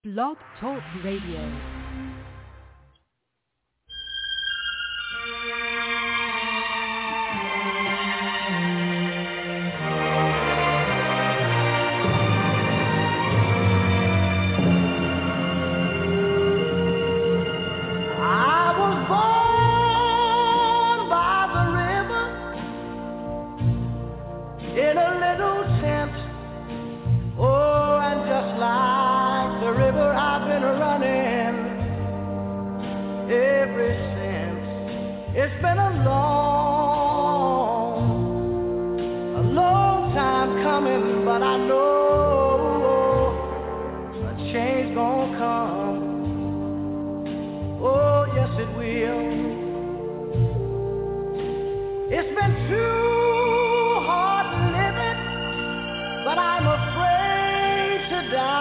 Blog Talk Radio. It's been a long time coming, but I know a change gonna come. Oh, yes it will. It's been too hard living, but I'm afraid to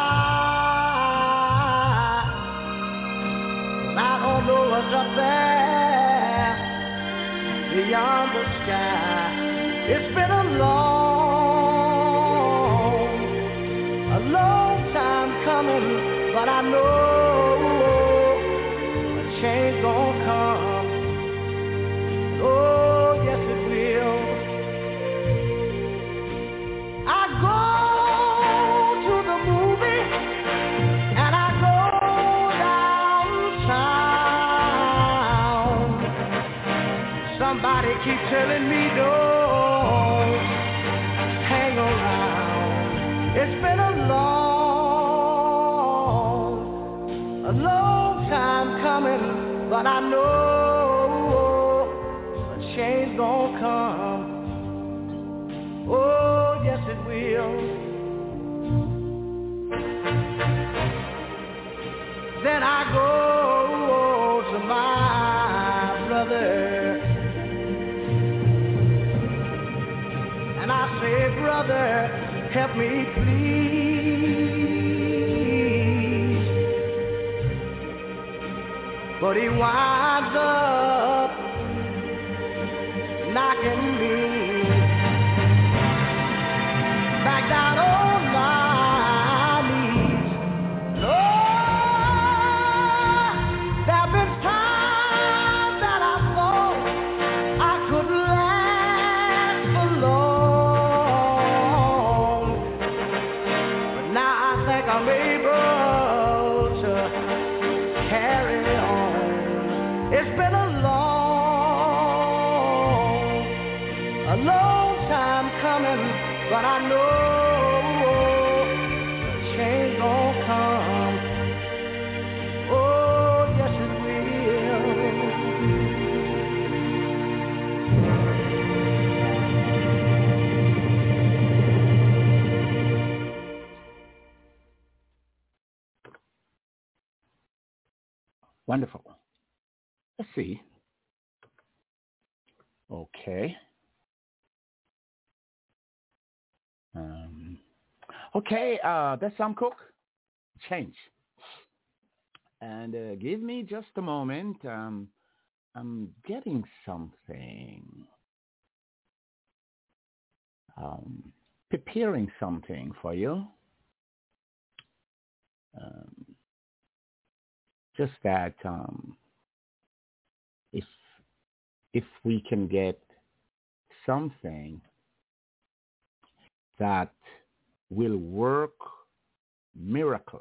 die. I don't know what's up there beyond the sky. It's been a long time coming, but I know a change gonna come. Oh, yes it will. I go to the movie and I go downtown. Somebody keep telling me don't hang around. It's been a long time coming, but I know a change gonna come. Oh, yes it will. Then I go to my brother and I say, brother, help me please. But he winds up knocking me back down on my knees. Lord, there have been times that I thought I could last for long, but now I think I'm able to carry on. It's been a long time coming, but I know a change gonna come. Oh, yes it will. Wonderful. Let's see. Okay. Okay, that's Sam Cooke. Change. And give me just a moment. I'm getting something. Preparing something for you. Just that if we can get something that will work miracles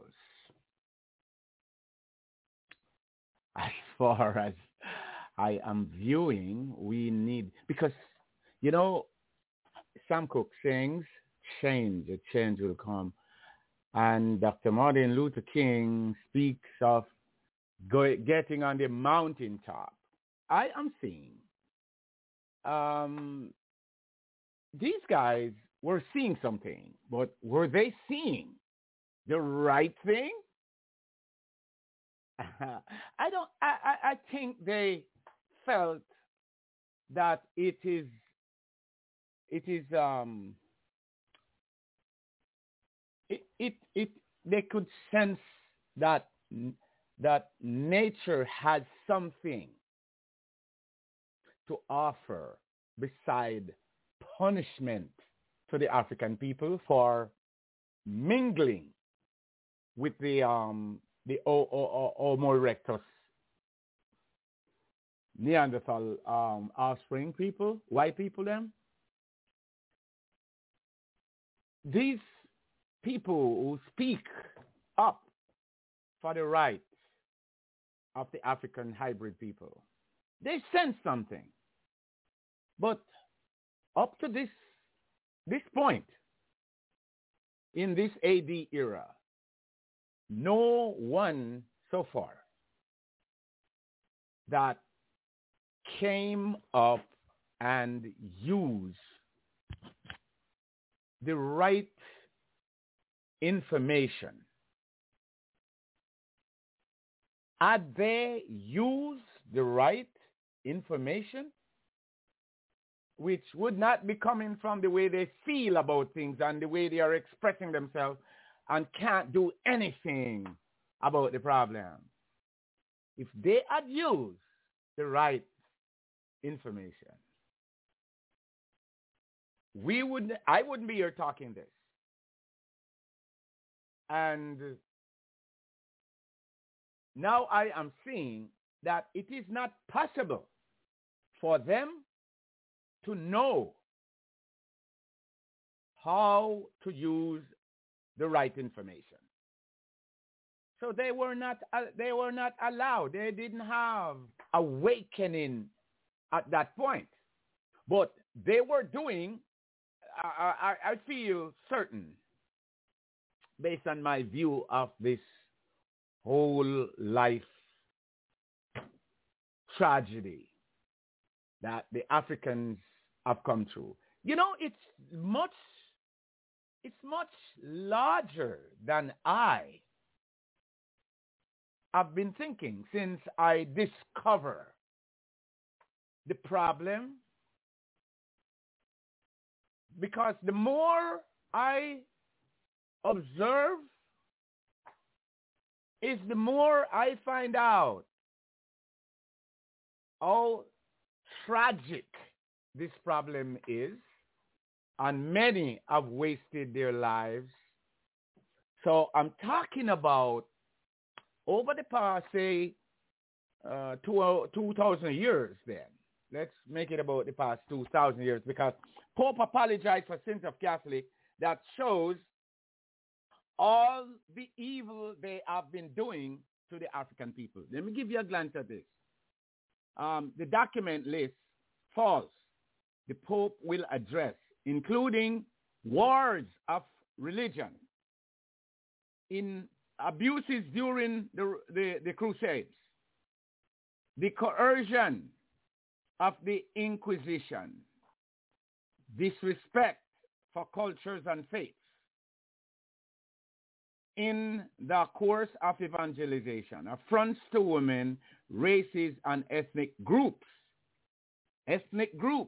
as far as I am viewing, we need, because, you know, Sam Cooke sings, change, a change will come. And Dr. Martin Luther King speaks of getting on the mountaintop. I am seeing these guys were seeing something, but were they seeing the right thing? I think they felt that they could sense that nature had something to offer beside punishment to the African people for mingling with the Homo erectus Neanderthal offspring people, white people them. These people who speak up for the rights of the African hybrid people, they sense something. But up to this point, in this AD era, no one so far that came up and used the right information. Had they used the right information, which would not be coming from the way they feel about things and the way they are expressing themselves and can't do anything about the problem. If they had used the right information, I wouldn't be here talking this. And now I am seeing that it is not possible for them to know how to use the right information. So they were not allowed. They didn't have awakening at that point. But they were doing, I feel certain, based on my view of this whole life tragedy that the Africans have come through. You know, it's much larger than I have been thinking since I discover the problem. Because the more I observe, is the more I find out how tragic this problem is, and many have wasted their lives. So I'm talking about over the past, say, 2,000 years then. Let's make it about the past 2,000 years, because Pope apologized for sins of Catholic. That shows all the evil they have been doing to the African people. Let me give you a glance at this. The document lists false the Pope will address, including wars of religion, in abuses during the Crusades, the coercion of the Inquisition, disrespect for cultures and faiths, in the course of evangelization, affronts to women, races, and ethnic groups. Ethnic groups.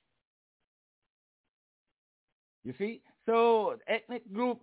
You see? So ethnic group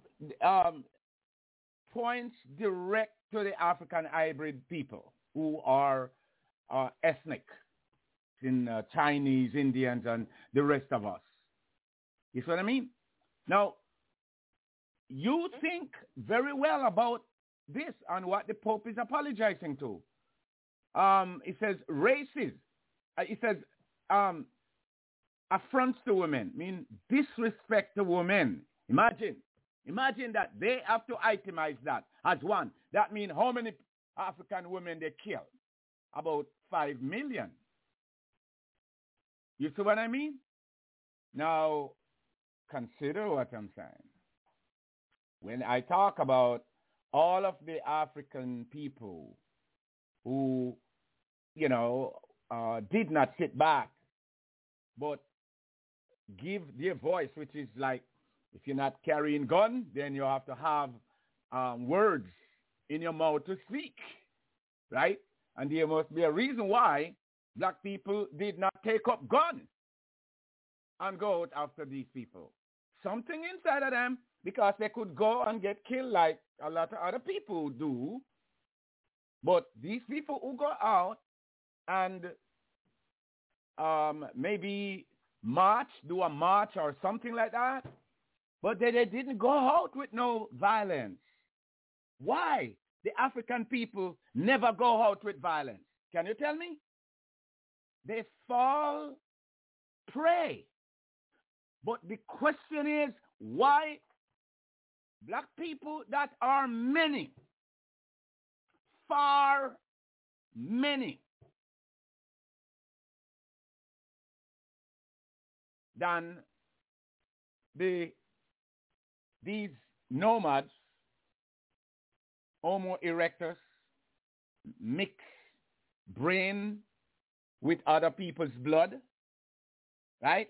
points direct to the African hybrid people who are ethnic, in Chinese, Indians, and the rest of us. You see what I mean? Now, you think very well about this and what the Pope is apologizing to. It says races. It says affronts to women, mean disrespect to women. Imagine that they have to itemize that as one. That means how many African women they kill? About 5 million. You see what I mean? Now, consider what I'm saying. When I talk about all of the African people who, did not sit back, but give their voice, which is like, if you're not carrying gun, then you have to have words in your mouth to speak, right? And there must be a reason why black people did not take up gun and go out after these people. Something inside of them, because they could go and get killed like a lot of other people do. But these people who go out and maybe do a march or something like that, but they didn't go out with no violence. why the African people never go out with violence? Can you tell me? They fall prey. But the question is, why black people that are many, far many, than these nomads, Homo erectus, mix brain with other people's blood, right?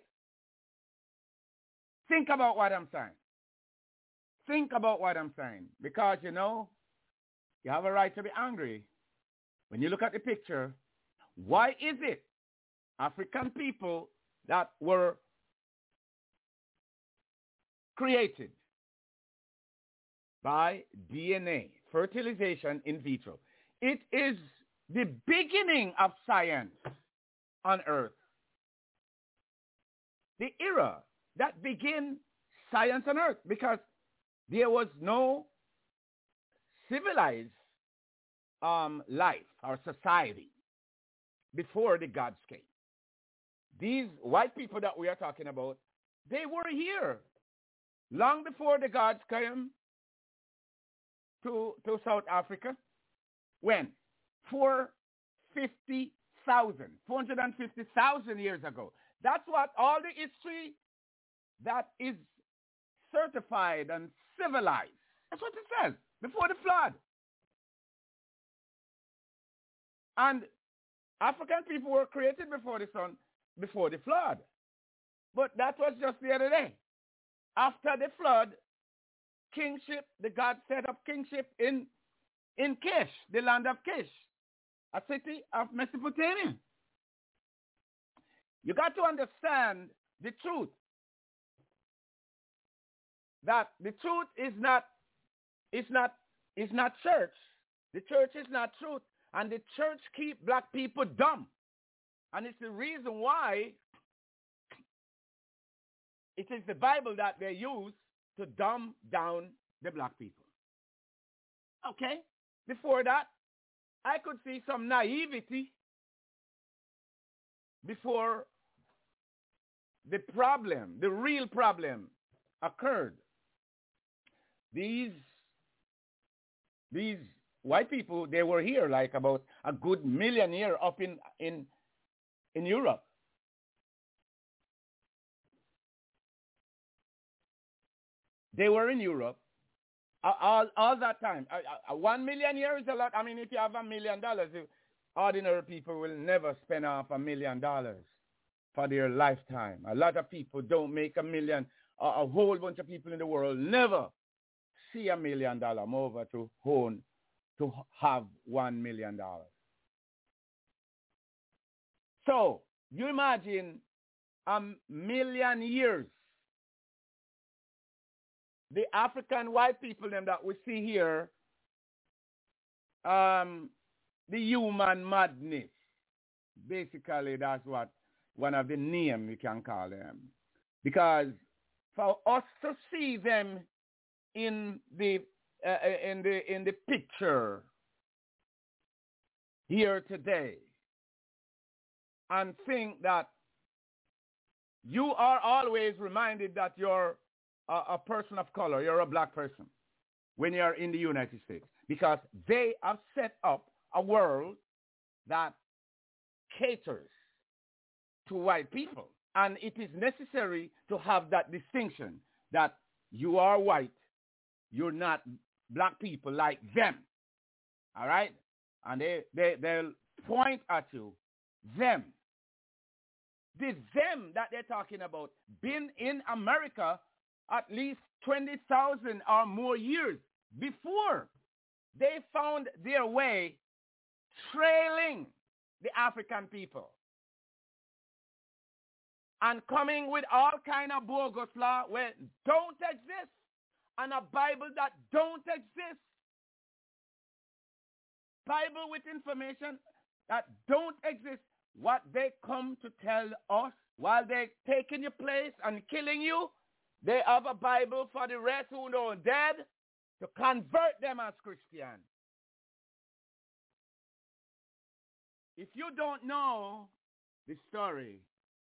Think about what I'm saying. Think about what I'm saying. Because, you know, you have a right to be angry. When you look at the picture, why is it African people that were created by DNA, fertilization in vitro? It is the beginning of science on Earth. The era that began science on Earth, because there was no civilized life or society before the gods came. These white people that we are talking about, they were here long before the gods came to South Africa. When? 450,000 years ago. That's what all the history that is certified and civilized. That's what it says, before the flood. And African people were created before the sun, before the flood. But that was just the other day. After the flood, kingship, the God set up kingship in Kish, the land of Kish, a city of Mesopotamia. You got to understand the truth. That the truth is not church. The church is not truth. And the church keep black people dumb. And it's the reason why it is the Bible that they use to dumb down the black people. Okay? Before that, I could see some naivety before the problem, the real problem, occurred. These white people, they were here like about a good million years up in Europe. They were in Europe all that time. 1 million years is a lot. I mean, if you have $1 million, ordinary people will never spend off $1 million for their lifetime. A lot of people don't make $1 million. A whole bunch of people in the world never see $1 million over to have $1 million. So you imagine 1 million years. The African white people them that we see here, the human madness. Basically, that's what one of the names we can call them. Because for us to see them in the picture here today and think that you are always reminded that you're a person of color, you're a black person when you're in the United States, because they have set up a world that caters to white people. And it is necessary to have that distinction that you are white, you're not black people like them. All right? And they'll point at you, them. This them that they're talking about been in America at least 20,000 or more years before they found their way trailing the African people and coming with all kind of bogus law where don't exist and a Bible that don't exist. Bible with information that don't exist. What they come to tell us while they're taking your place and killing you, they have a Bible for the rest who are dead. to convert them as Christian. If you don't know the story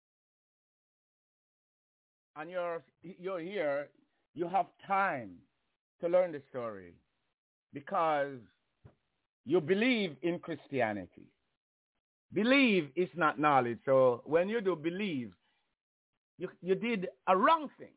and you're here, you have time to learn the story because you believe in Christianity. Believe is not knowledge. So when you do believe, you did a wrong thing.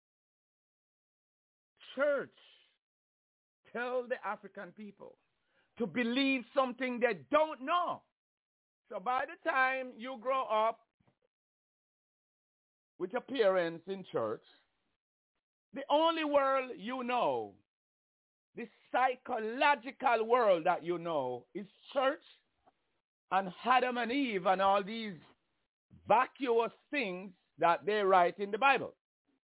Church tell the African people to believe something they don't know. So by the time you grow up with your parents in church, the only world you know, the psychological world that you know is church and Adam and Eve and all these vacuous things that they write in the Bible.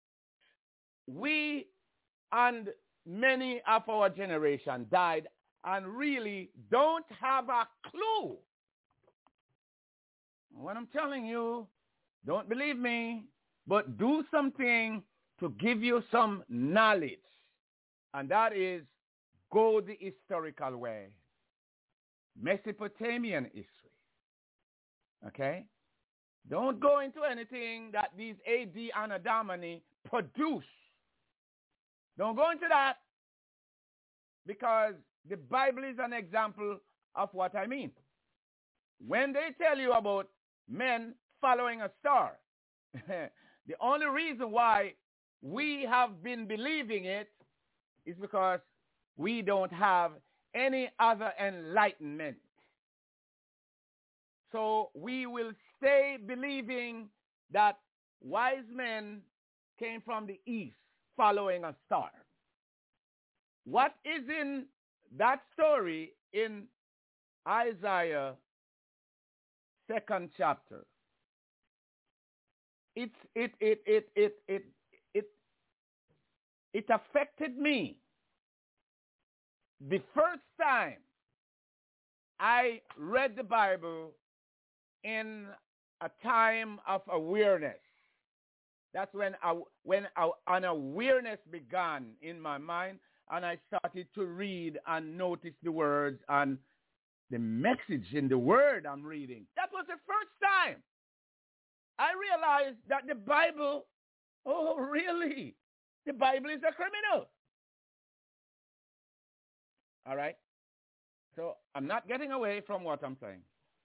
We and many of our generation died and really don't have a clue. What I'm telling you, don't believe me, but do something to give you some knowledge. And that is go the historical way. Mesopotamian history. Okay? Don't go into anything that these AD and Adamani produce. Don't go into that because the Bible is an example of what I mean. When they tell you about men following a star, the only reason why we have been believing it is because we don't have any other enlightenment. So we will stay believing that wise men came from the east following a star. What is in that story in Isaiah 2nd chapter? It affected me the first time I read the Bible in a time of awareness. That's when an awareness began in my mind, and I started to read and notice the words and the message in the word I'm reading. That was the first time I realized that the Bible, oh really, the Bible is a criminal. All right? So I'm not getting away from what I'm saying.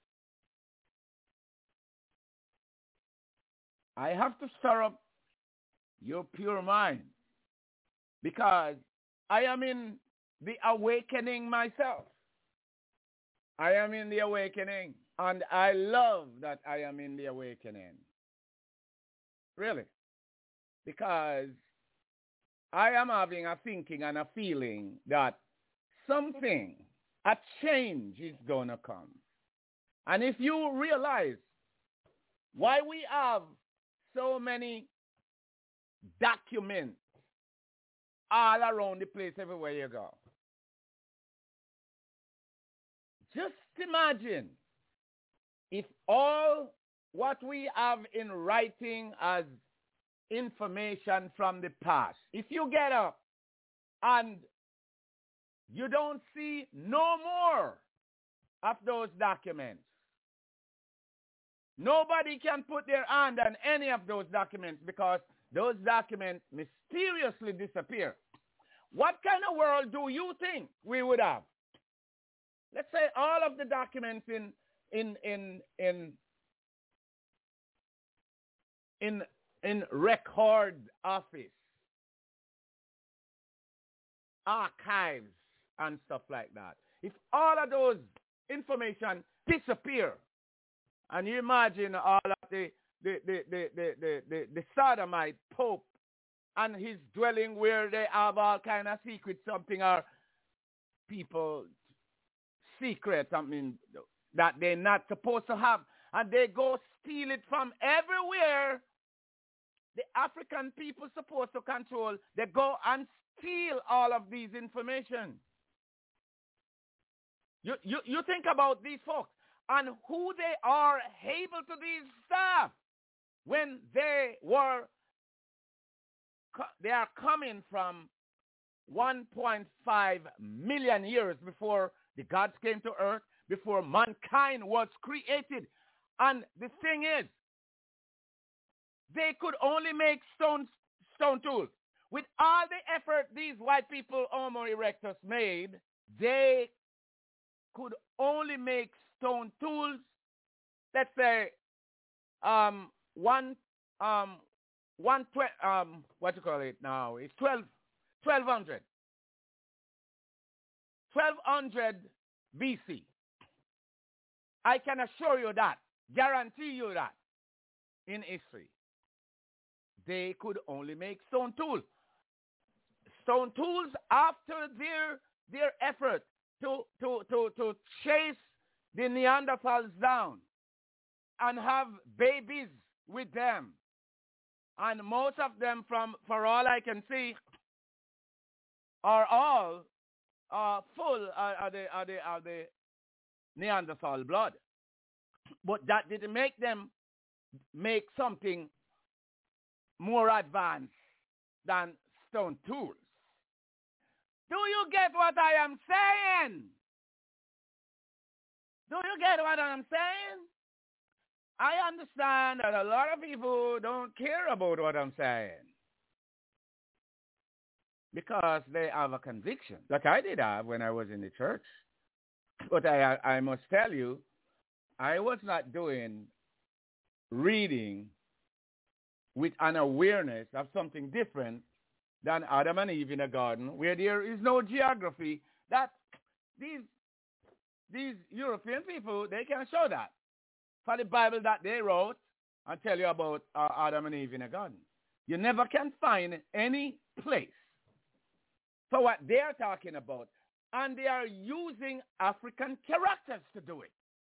I have to stir up your pure mind because I am in the awakening myself. I am in the awakening, and I love that I am in the awakening. Really. Because I am having a thinking and a feeling that something, a change is going to come. And if you realize why we have so many documents all around the place everywhere you go. Just imagine if all what we have in writing as information from the past, if you get up and you don't see no more of those documents, nobody can put their hand on any of those documents because those documents mysteriously disappear. What kind of world do you think we would have? Let's say all of the documents in record office, archives, and stuff like that. If all of those information disappear, and you imagine all of the sodomite pope and his dwelling where they have all kind of secret something or people secret something that they're not supposed to have, and they go steal it from everywhere the African people supposed to control. They go and steal all of these information. You think about these folks and who they are able to these stuff when they are coming from 1.5 million years before the gods came to earth, before mankind was created. And the thing is, they could only make stone tools. With all the effort these white people, Homo erectus, made, they could only make stone tools, let's say, what you call it now? It's 1200. 1200 BC. I can assure you that, guarantee you that, in history, they could only make stone tools. Stone tools after their effort to chase the Neanderthals down and have babies with them. And most of them, for all I can see, are all full of the Neanderthal blood. But that didn't make them make something more advanced than stone tools. Do you get what I am saying? Do you get what I'm saying? I understand that a lot of people don't care about what I'm saying because they have a conviction that I did have when I was in the church. But I must tell you, I was not doing reading with an awareness of something different than Adam and Eve in a garden, where there is no geography. That these European people, they can show that for the Bible that they wrote and tell you about Adam and Eve in a garden. You never can find any place for what they are talking about, and they are using African characters to do it.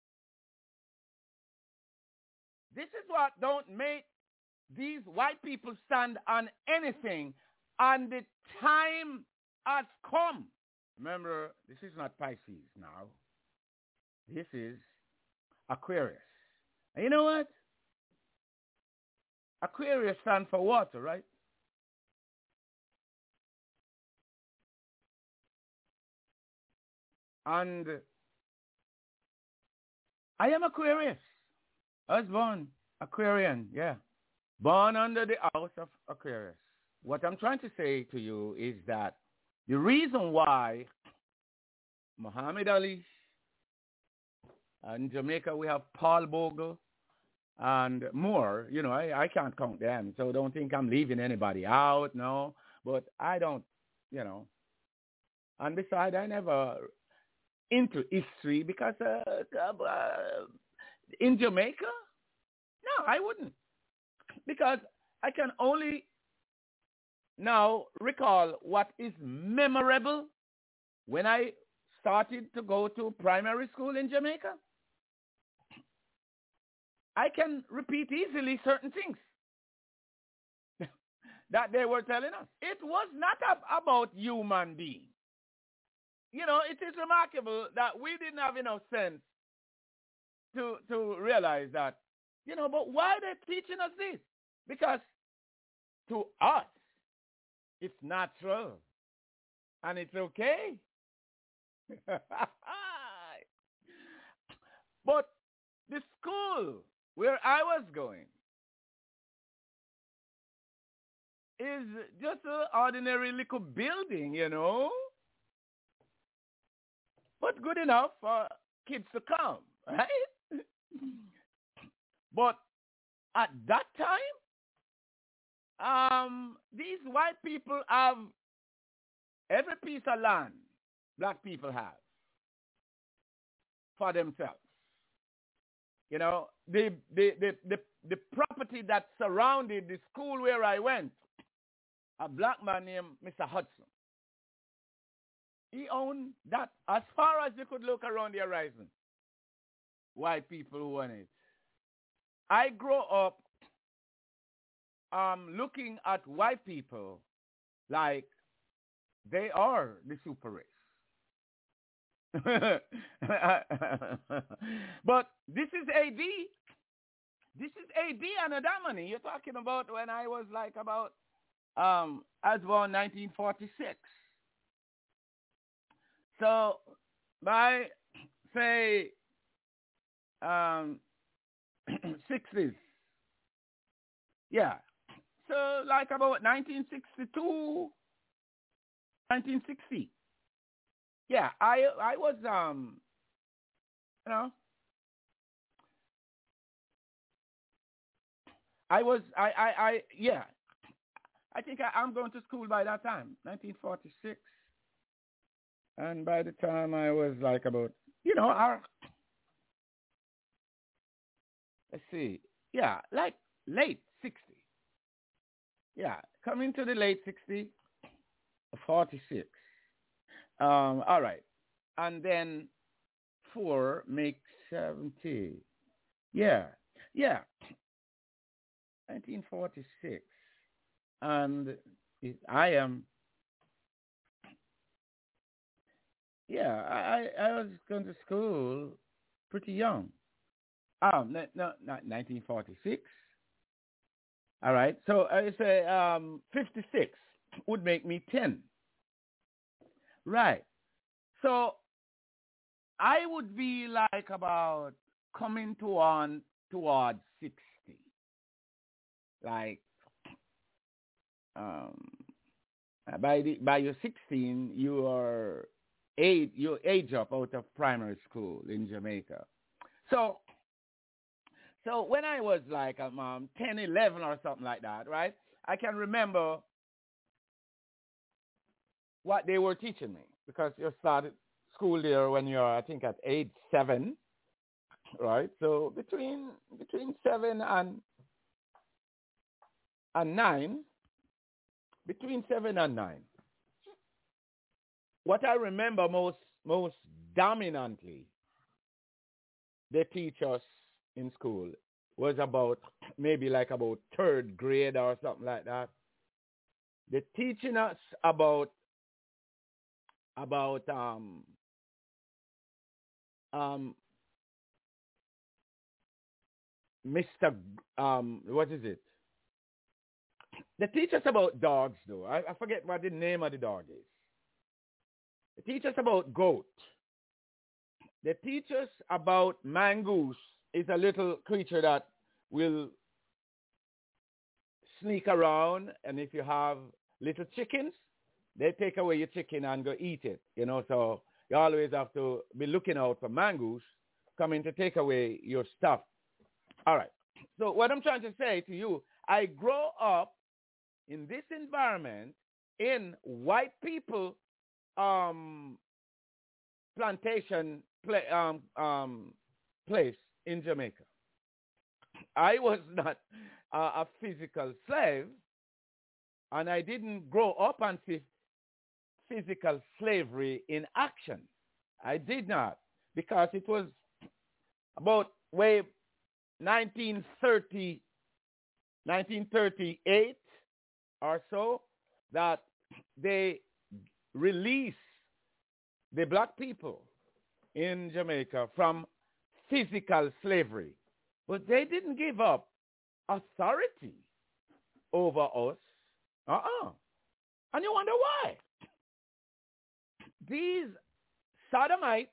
This is what don't make these white people stand on anything, and the time has come. Remember, this is not Pisces now. This is Aquarius. And you know what? Aquarius stands for water, right? And I am Aquarius. I was born Aquarian, yeah. Born under the house of Aquarius. What I'm trying to say to you is that the reason why Muhammad Ali, in Jamaica we have Paul Bogle and more, you know, I can't count them, so don't think I'm leaving anybody out, no, but I don't, you know. And besides, I never into history because in Jamaica, no, I wouldn't, because I can only now recall what is memorable when I started to go to primary school in Jamaica. I can repeat easily certain things that they were telling us. It was not about human beings. You know, it is remarkable that we didn't have enough sense to realize that, you know, but why are they teaching us this? Because to us, it's natural and it's okay. But the school where I was going is just an ordinary little building, you know, but good enough for kids to come, right? But at that time, these white people have every piece of land black people have for themselves. You know, the property that surrounded the school where I went, a black man named Mr. Hudson, he owned that as far as you could look around the horizon. White people who own it. I grew up looking at white people like they are the super race. But this is AD. This is AD and Adamani. You're talking about when I was like about, I was born 1946. So by say 60s, yeah. So like about 1962, 1960. Yeah, I was you know I yeah. I think I'm going to school by that time, 1946. And by the time I was like about, our, let's see, yeah, like late 60. Yeah, coming to the late 60, 46. All right. And then 4 makes 70. Yeah, yeah, 1946. And I am, yeah, I was going to school pretty young. No, not 1946. All right. So I say 56 would make me 10. Right. So I would be like about coming to on towards 60. Like um, by your 16, you age up out of primary school in Jamaica. So when I was like 10, 11 or something like that, right? I can remember what they were teaching me because you started school there when you're, I think, at age 7, right? So between 7 and 9, between 7 and 9. What I remember most dominantly they teach us in school was about maybe like about 3rd grade or something like that. They're teaching us about Mr. What is it? They teach us about dogs though. I forget what the name of the dog is. They teach us about goat. They teach us about mongoose. It's a little creature that will sneak around, and if you have little chickens, they take away your chicken and go eat it. So you always have to be looking out for mongoose coming to take away your stuff. All right. So what I'm trying to say to you, I grow up in this environment in white people plantation place in Jamaica. I was not a physical slave, and I didn't grow up and see physical slavery in action. I did not, because it was about way 1938 or so that they released the black people in Jamaica from physical slavery. But they didn't give up authority over us. And you wonder why. These sodomite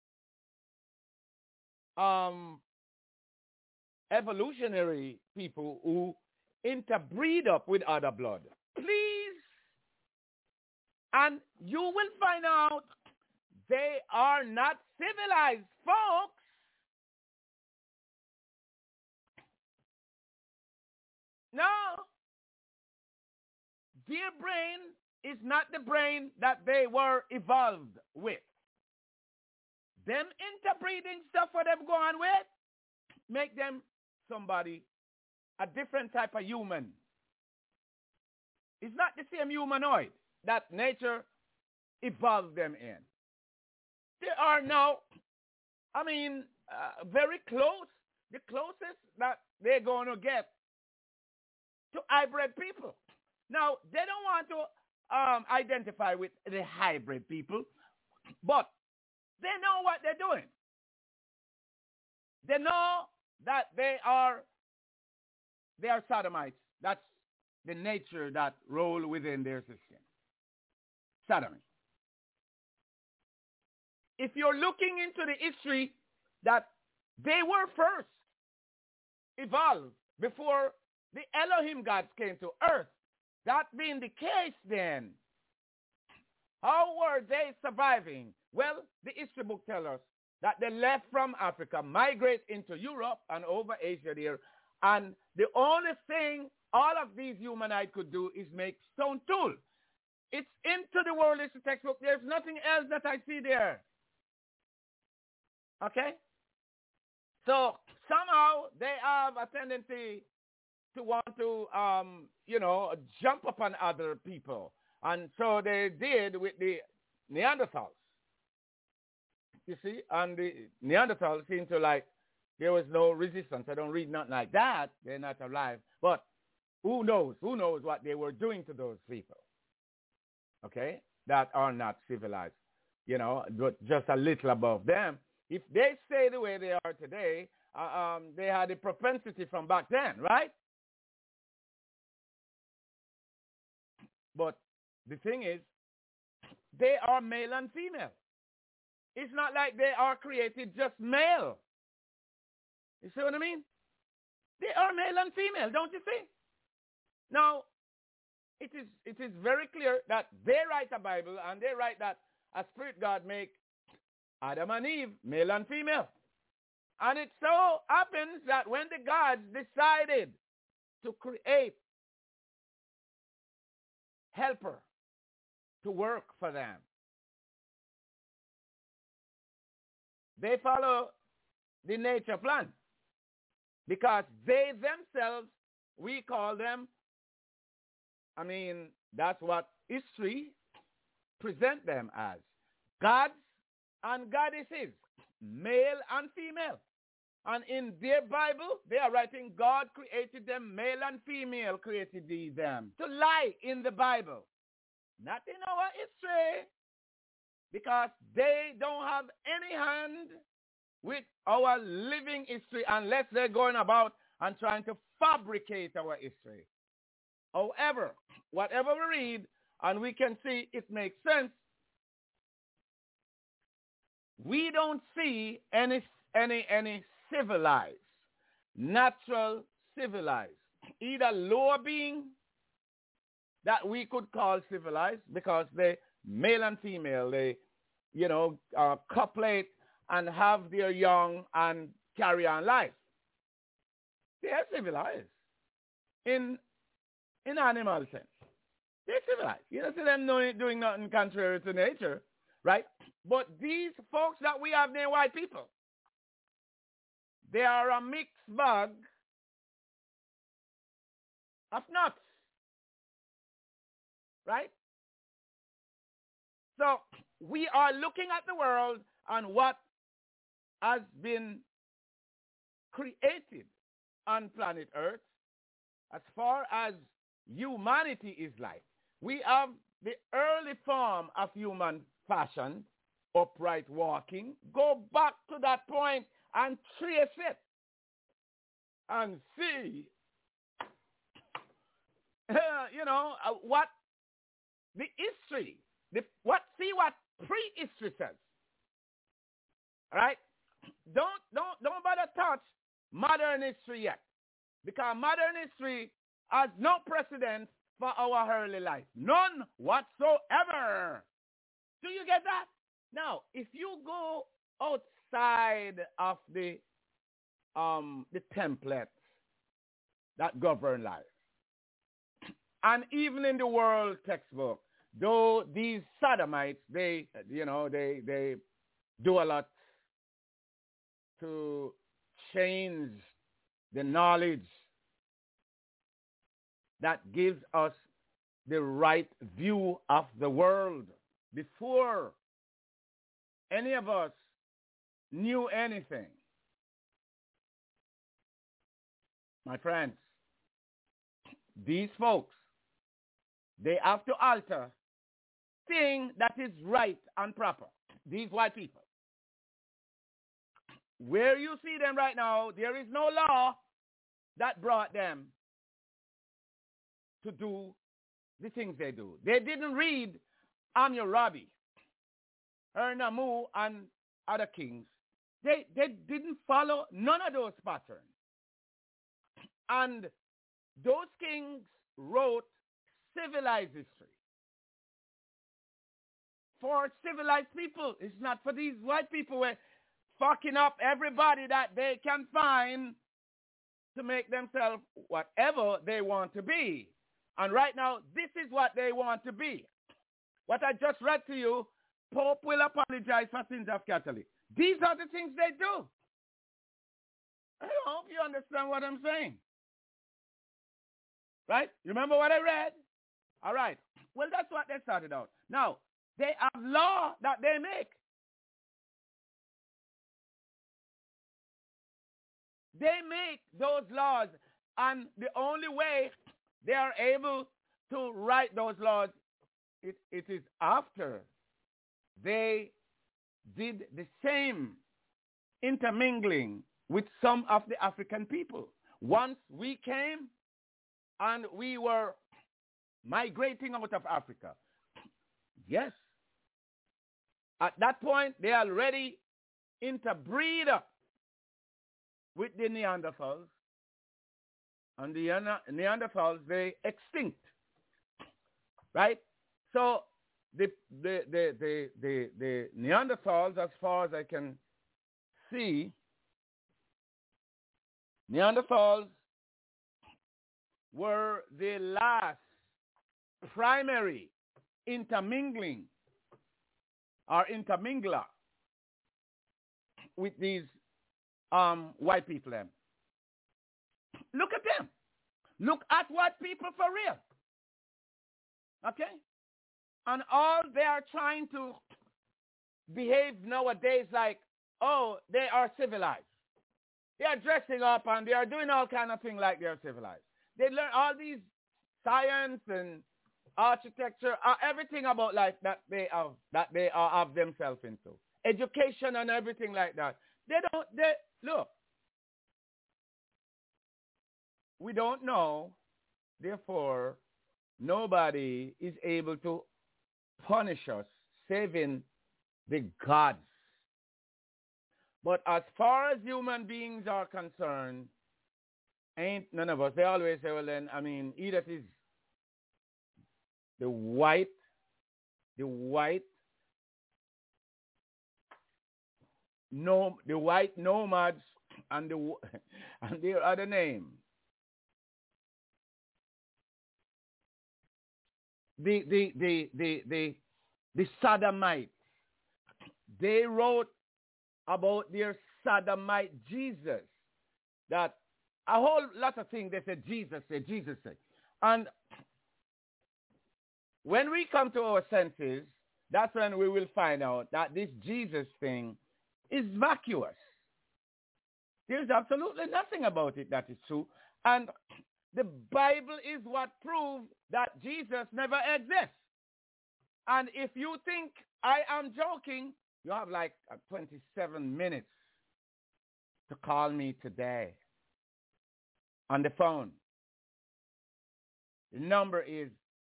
evolutionary people who interbreed up with other blood, please, and you will find out they are not civilized folks. No. Their brain is not the brain that they were evolved with. Them interbreeding stuff for them going with make them somebody, a different type of human. It's not the same humanoid that nature evolved them in. They are now, very close, the closest that they're going to get to hybrid people. Now, they don't want to identify with the hybrid people, but they know what they're doing. They know that they are sodomites. That's the nature that roll within their system. Sodomy. if you're looking into the history, that they were first evolved before the Elohim gods came to earth. That being the case then, how were they surviving? Well, the history book tells us that they left from Africa, migrate into Europe and over Asia there, and the only thing all of these humanoids could do is make stone tool. It's into the world history textbook. There's nothing else that I see there. Okay? So somehow they have a tendency to want to, jump upon other people. And so they did with the Neanderthals. You see? And the Neanderthals seemed to like, there was no resistance. I don't read nothing like that. They're not alive. But who knows? Who knows what they were doing to those people? Okay? That are not civilized. But just a little above them. If they stay the way they are today, they had a propensity from back then, right? But the thing is, they are male and female. It's not like they are created just male. You see what I mean? They are male and female, don't you see? Now, it is very clear that they write a Bible and they write that a spirit God make Adam and Eve, male and female. And it so happens that when the gods decided to create helper to work for them, they follow the nature plan. Because they themselves, we call them, that's what history present them as. Gods and goddesses, male and female. And in their Bible, they are writing, God created them, male and female created them. To lie in the Bible. Not in our history. Because they don't have any hand with our living history unless they're going about and trying to fabricate our history. However, whatever we read and we can see it makes sense, we don't see any civilized, natural civilized, either lower being that we could call civilized because they male and female, they, copulate and have their young and carry on life. They are civilized in animal sense. They're civilized. You don't see them doing nothing contrary to nature, right? But these folks that we have named white people, they are a mixed bag of nuts, right? So we are looking at the world and what has been created on planet Earth as far as humanity is like. We have the early form of human fashion, upright walking. Go back to that point and trace it and see, what the history, what prehistory says. All right? Don't bother touch modern history yet, because modern history has no precedent for our early life. None whatsoever. Do you get that? Now, if you go outside of the templates that govern life, and even in the world textbook, though these sodomites, they do a lot to change the knowledge that gives us the right view of the world. Before any of us knew anything, my friends, these folks, they have to alter thing that is right and proper. These white people. Where you see them right now, there is no law that brought them to do the things they do. They didn't read Hammurabi. Ernamu, and other kings, they didn't follow none of those patterns. And those kings wrote civilized history. For civilized people. It's not for these white people who are fucking up everybody that they can find to make themselves whatever they want to be. And right now, this is what they want to be. What I just read to you, Pope will apologize for sins of Catholic. These are the things they do. I hope you understand what I'm saying. Right? You remember what I read? All right. Well, that's what they started out. Now, they have law that they make. They make those laws, and the only way they are able to write those laws, it is after they did the same intermingling with some of the African people. Once we came and we were migrating out of Africa, yes, at that point they already interbreed with the Neanderthals, and the Neanderthals, they extinct, right? So the Neanderthals, as far as I can see, Neanderthals were the last primary intermingling or intermingler with these white people. Look at them. Look at white people for real. Okay? And all they are trying to behave nowadays like, oh, they are civilized. They are dressing up and they are doing all kind of things like they are civilized. They learn all these science and architecture, everything about life that they have themselves into. Education and everything like that. Look, we don't know, therefore, nobody is able to punish us, saving the gods. But as far as human beings are concerned, ain't none of us. They always say, well then, I mean, either it is the white nomads and their other name. The Sodomites. They wrote about their Sodomite Jesus. That a whole lot of things they said Jesus said. And when we come to our senses, that's when we will find out that this Jesus thing is vacuous. There's absolutely nothing about it that is true. And the Bible is what proves that Jesus never exists. And if you think I am joking, you have like 27 minutes to call me today on the phone. The number is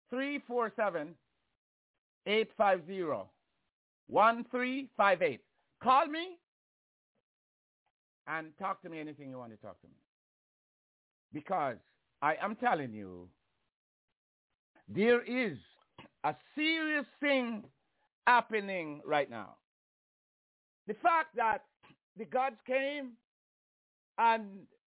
347-850-1358. Call me and talk to me anything you want to talk to me. Because I am telling you, there is a serious thing happening right now. The fact that the gods came and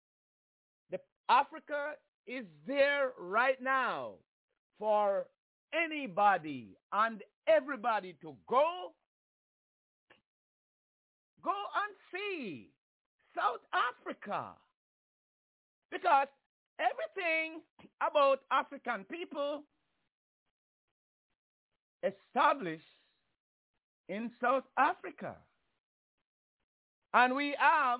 Africa is there right now for anybody and everybody to go and see South Africa. Because everything about African people established in South Africa. And we have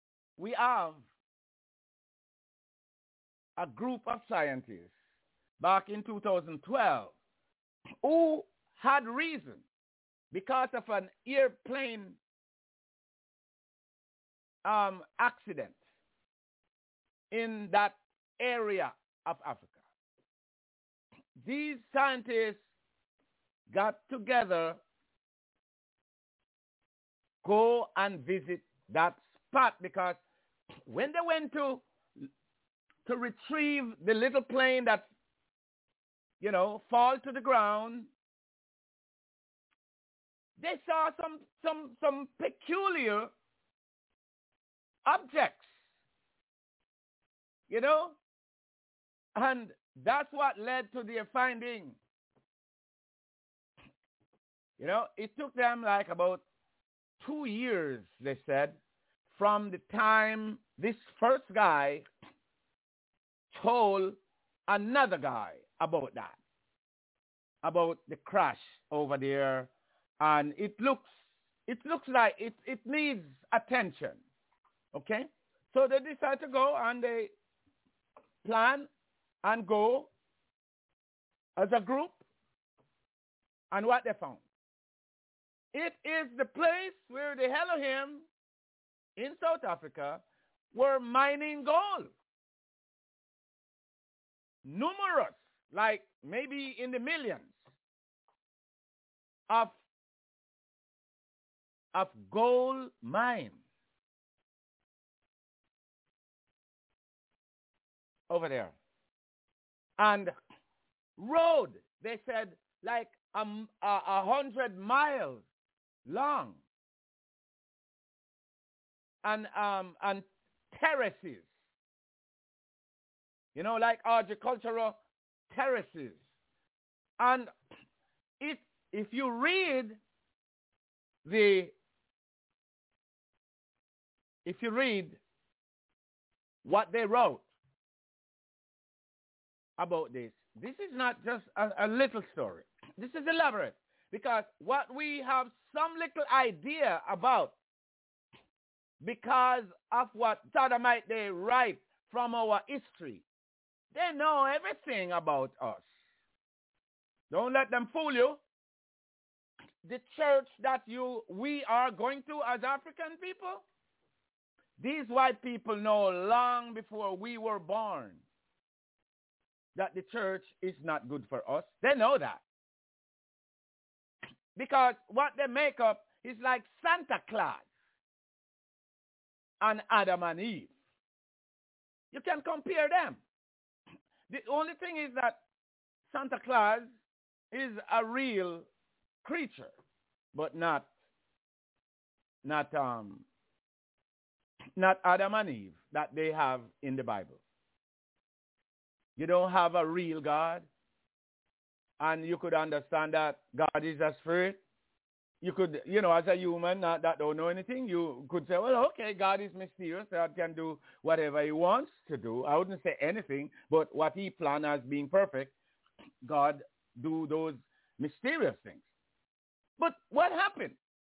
a group of scientists back in 2012 who had reason, because of an airplane accident in that area of Africa. These scientists got together go and visit that spot, because when they went to retrieve the little plane that, fall to the ground, they saw some peculiar objects, and that's what led to their finding. It took them like about 2 years, they said, from the time this first guy told another guy about that, about the crash over there. And it looks like it needs attention. Okay? So they decide to go, and they plan and go as a group. And what they found? It is the place where the Elohim in South Africa were mining gold. Numerous, like maybe in the millions of gold mines over there. And road, they said, like 100 miles long. And terraces, like agricultural terraces. And if you read what they wrote about this is not just a little story. This is elaborate, because what we have some little idea about, because of what Sodomite they write from our history, they know everything about us. Don't let them fool you. The church that we are going to as African people, these white people know long before we were born that the church is not good for us. They know that. Because what they make up is like Santa Claus and Adam and Eve. You can compare them. The only thing is that Santa Claus is a real creature, but not Adam and Eve that they have in the Bible. You don't have a real God, and you could understand that God is a spirit. You could, as a human that don't know anything, you could say, well, okay, God is mysterious. God can do whatever he wants to do. I wouldn't say anything, but what he planned as being perfect, God do those mysterious things. But what happened?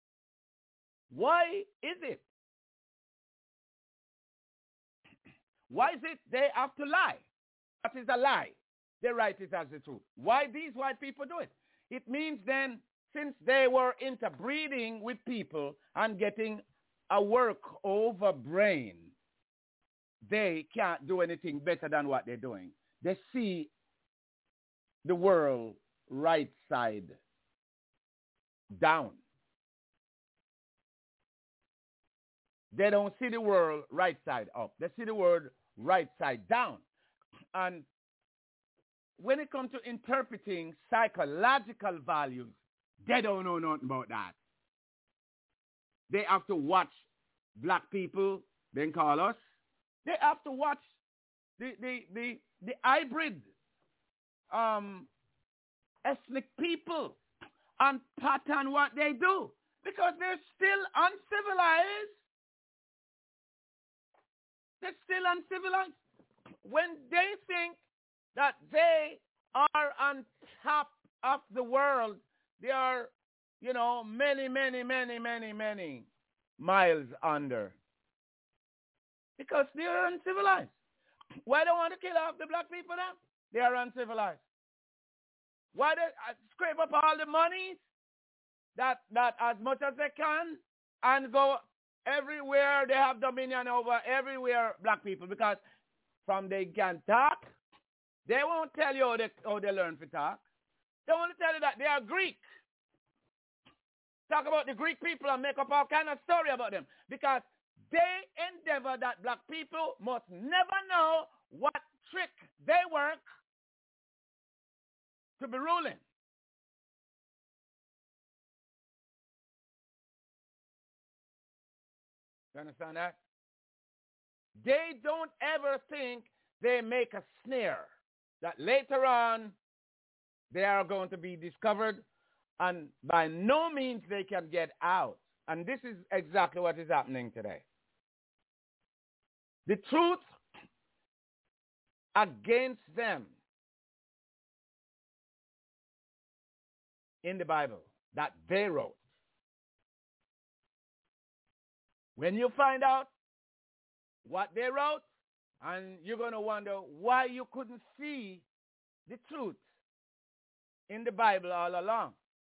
Why is it? Why is it they have to lie? That is a lie. They write it as the truth. Why these white people do it? It means then, since they were interbreeding with people and getting a work over brain, they can't do anything better than what they're doing. They see the world right side down. They don't see the world right side up. They see the world right side down. And when it comes to interpreting psychological values, they don't know nothing about that. They have to watch black people, then call us. They have to watch the hybrid ethnic people and pattern what they do, because they're still uncivilized. They're still uncivilized. When they think that they are on top of the world, they are, many, many, many, many, many miles under. Because they are uncivilized. Why don't want to kill off the black people then? They are uncivilized. Why they scrape up all the money that as much as they can and go everywhere they have dominion over, everywhere black people, because from they can talk, they won't tell you how they learn to talk. They only tell you that they are Greek. talk about the Greek people and make up all kind of story about them. Because they endeavor that black people must never know what trick they work to be ruling. You understand that? They don't ever think they make a snare that later on they are going to be discovered, and by no means they can get out. And this is exactly what is happening today. The truth against them in the Bible that they wrote. When you find out what they wrote, and you're going to wonder why you couldn't see the truth in the Bible all along.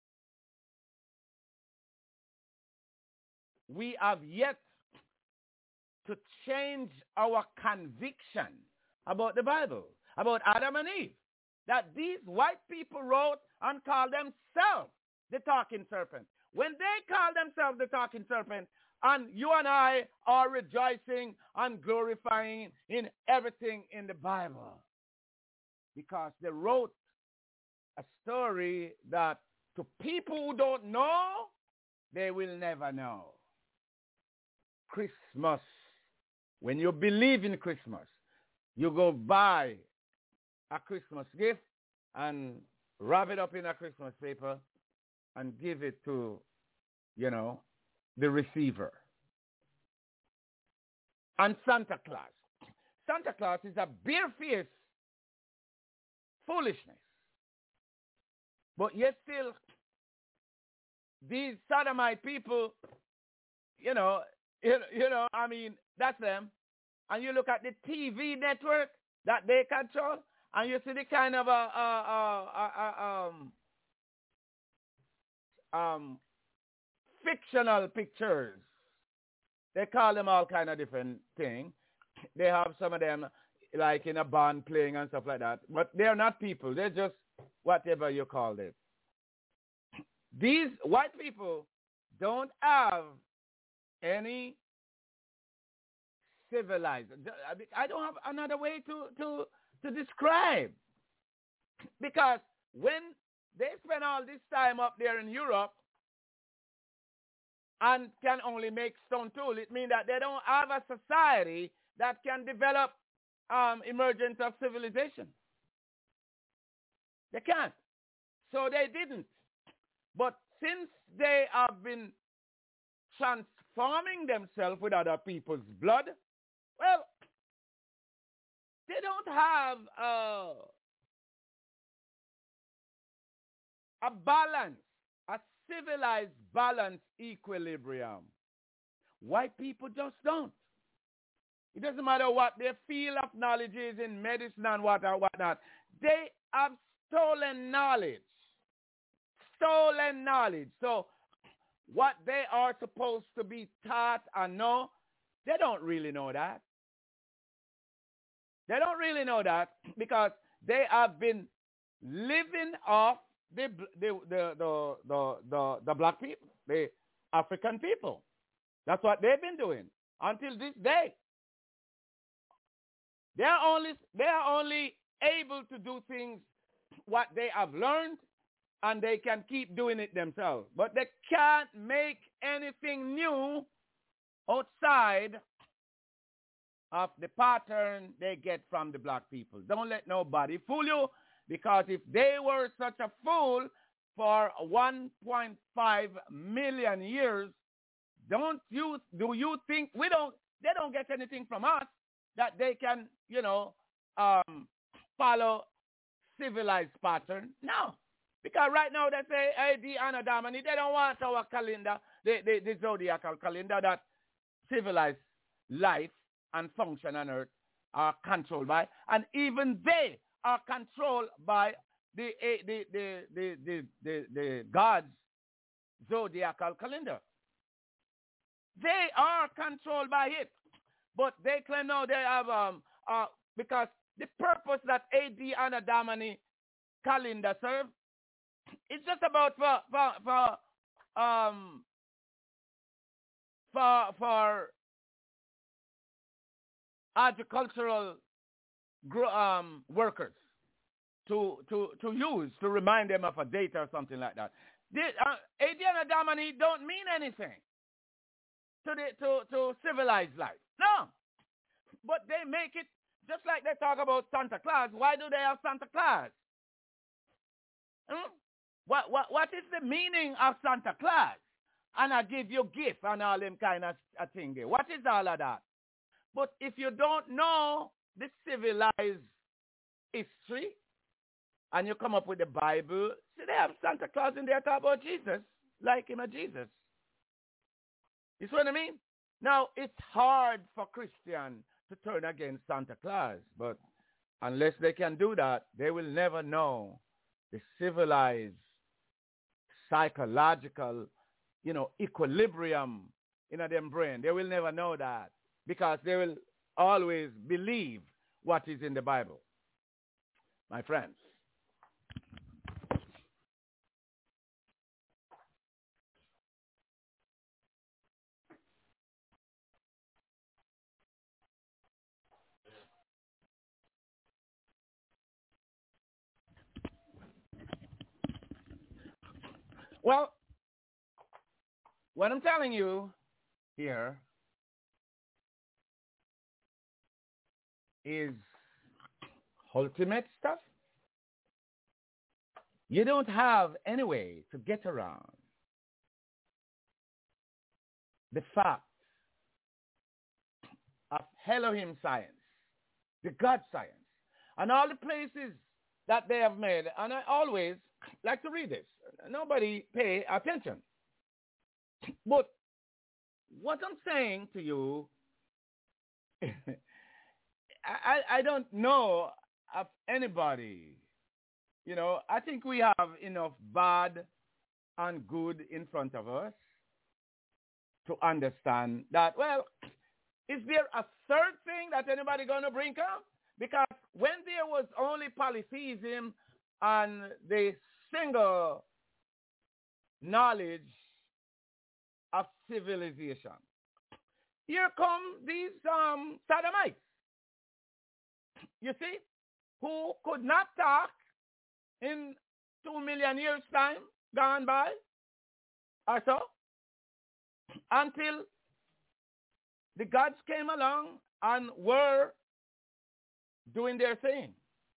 We have yet to change our conviction about the Bible, about Adam and Eve, that these white people wrote and called themselves the talking serpent. When they call themselves the talking serpent, and you and I are rejoicing and glorifying in everything in the Bible, because they wrote a story that to people who don't know, they will never know. Christmas. When you believe in Christmas, you go buy a Christmas gift and wrap it up in a Christmas paper and give it to, the receiver. And Santa Claus. Santa Claus is a bare-faced foolishness. But yet still, these sodomite people, that's them. And you look at the TV network that they control, and you see the kind of fictional pictures. They call them all kind of different things. They have some of them like in a band playing and stuff like that. But they're not people. They're just whatever you call them. These white people don't have any civilized. I don't have another way to describe. Because when they spend all this time up there in Europe and can only make stone tool, it means that they don't have a society that can develop emergence of civilization. They can't. So they didn't. But since they have been transforming themselves with other people's blood, well, they don't have a balance, a civilized balance equilibrium. White people just don't. It doesn't matter what their field of knowledge is in medicine and whatnot. They have stolen knowledge. Stolen knowledge. So what they are supposed to be taught and know, they don't really know that. They don't really know that because they have been living off the black people, the African people. That's what they've been doing until this day. They are only able to do things what they have learned, and they can keep doing it themselves. But they can't make anything new outside of the pattern they get from the black people. Don't let nobody fool you, because if they were such a fool for 1.5 million years, do you think they don't get anything from us that they can, follow civilized pattern? No. Because right now they say, hey, the Anno Domini, they don't want our calendar, the zodiacal calendar that civilized life and function on earth are controlled by. And even they are controlled by the God's zodiacal calendar. They are controlled by it. But they claim now they have, because the purpose that AD Anno Domini calendar serves, it's just about for for agricultural workers to use to remind them of a date or something like that. Adam and Adam and Eve don't mean anything to civilized life. No. But they make it just like they talk about Santa Claus. Why do they have Santa Claus? What is the meaning of Santa Claus? And I give you gift and all them kind of thing there. What is all of that? But if you don't know the civilized history and you come up with the Bible, see, they have Santa Claus in there talk about Jesus, like him a Jesus. You see what I mean? Now, it's hard for Christians to turn against Santa Claus, but unless they can do that, they will never know the civilized, psychological, equilibrium in them brain. They will never know that because they will always believe what is in the Bible. My friends. Well, what I'm telling you here is ultimate stuff. You don't have any way to get around the fact of Elohim science, the God science, and all the places that they have made. And I always like to read this. Nobody pay attention. But what I'm saying to you, I don't know of anybody. I think we have enough bad and good in front of us to understand that, well, is there a third thing that anybody going to bring up? Because when there was only polytheism and the single knowledge of civilization, here come these sodomites, you see, who could not talk in 2 million years' time gone by or so, until the gods came along and were doing their thing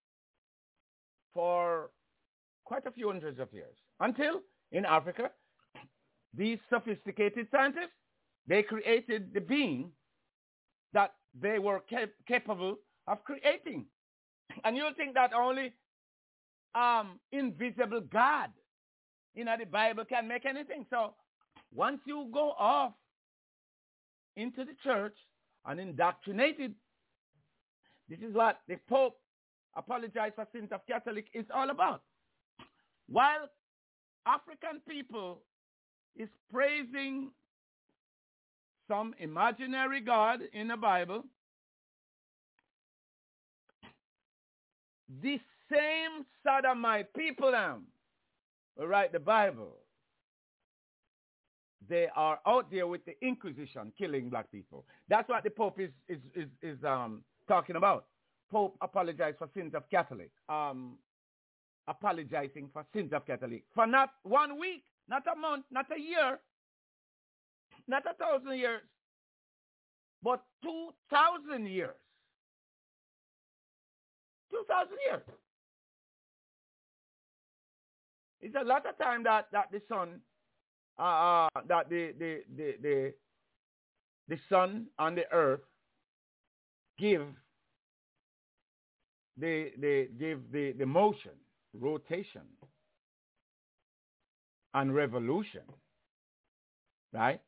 for quite a few hundreds of years. Until in Africa, these sophisticated scientists, they created the being that they were capable of creating. And you'll think that only invisible God, the Bible can make anything. So once you go off into the church and indoctrinated, this is what the Pope Apologize for Sins of Catholic is all about. While African people is praising some imaginary God in the Bible, the same Sodomite people who write the Bible, they are out there with the Inquisition killing black people. That's what the Pope is talking about. Pope apologized for sins of Catholic. Apologizing for sins of Catholic. For not 1 week, not a month, not a year, not 1,000 years, but 2,000 years. 2,000 years. It's a lot of time that the sun, that the sun and the earth give the motion, rotation, and revolution, right?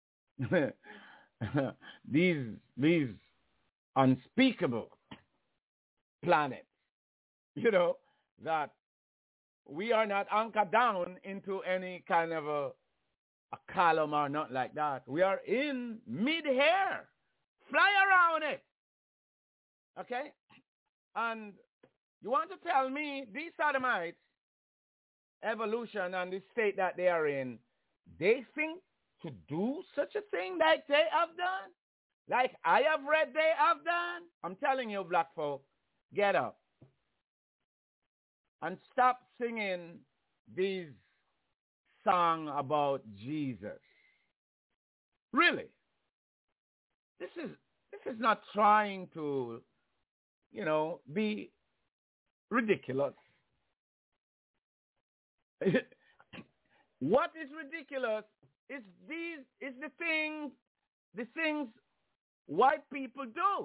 these unspeakable planets, that we are not anchored down into any kind of a column or not like that. We are in mid-air. Fly around it. Okay? And you want to tell me these Sodomites, evolution and the state that they are in, they think to do such a thing like they have done, like I have read they have done. I'm telling you, black folk, get up and stop singing these songs about Jesus. Really, this is not trying to, be ridiculous. What is ridiculous is the things white people do.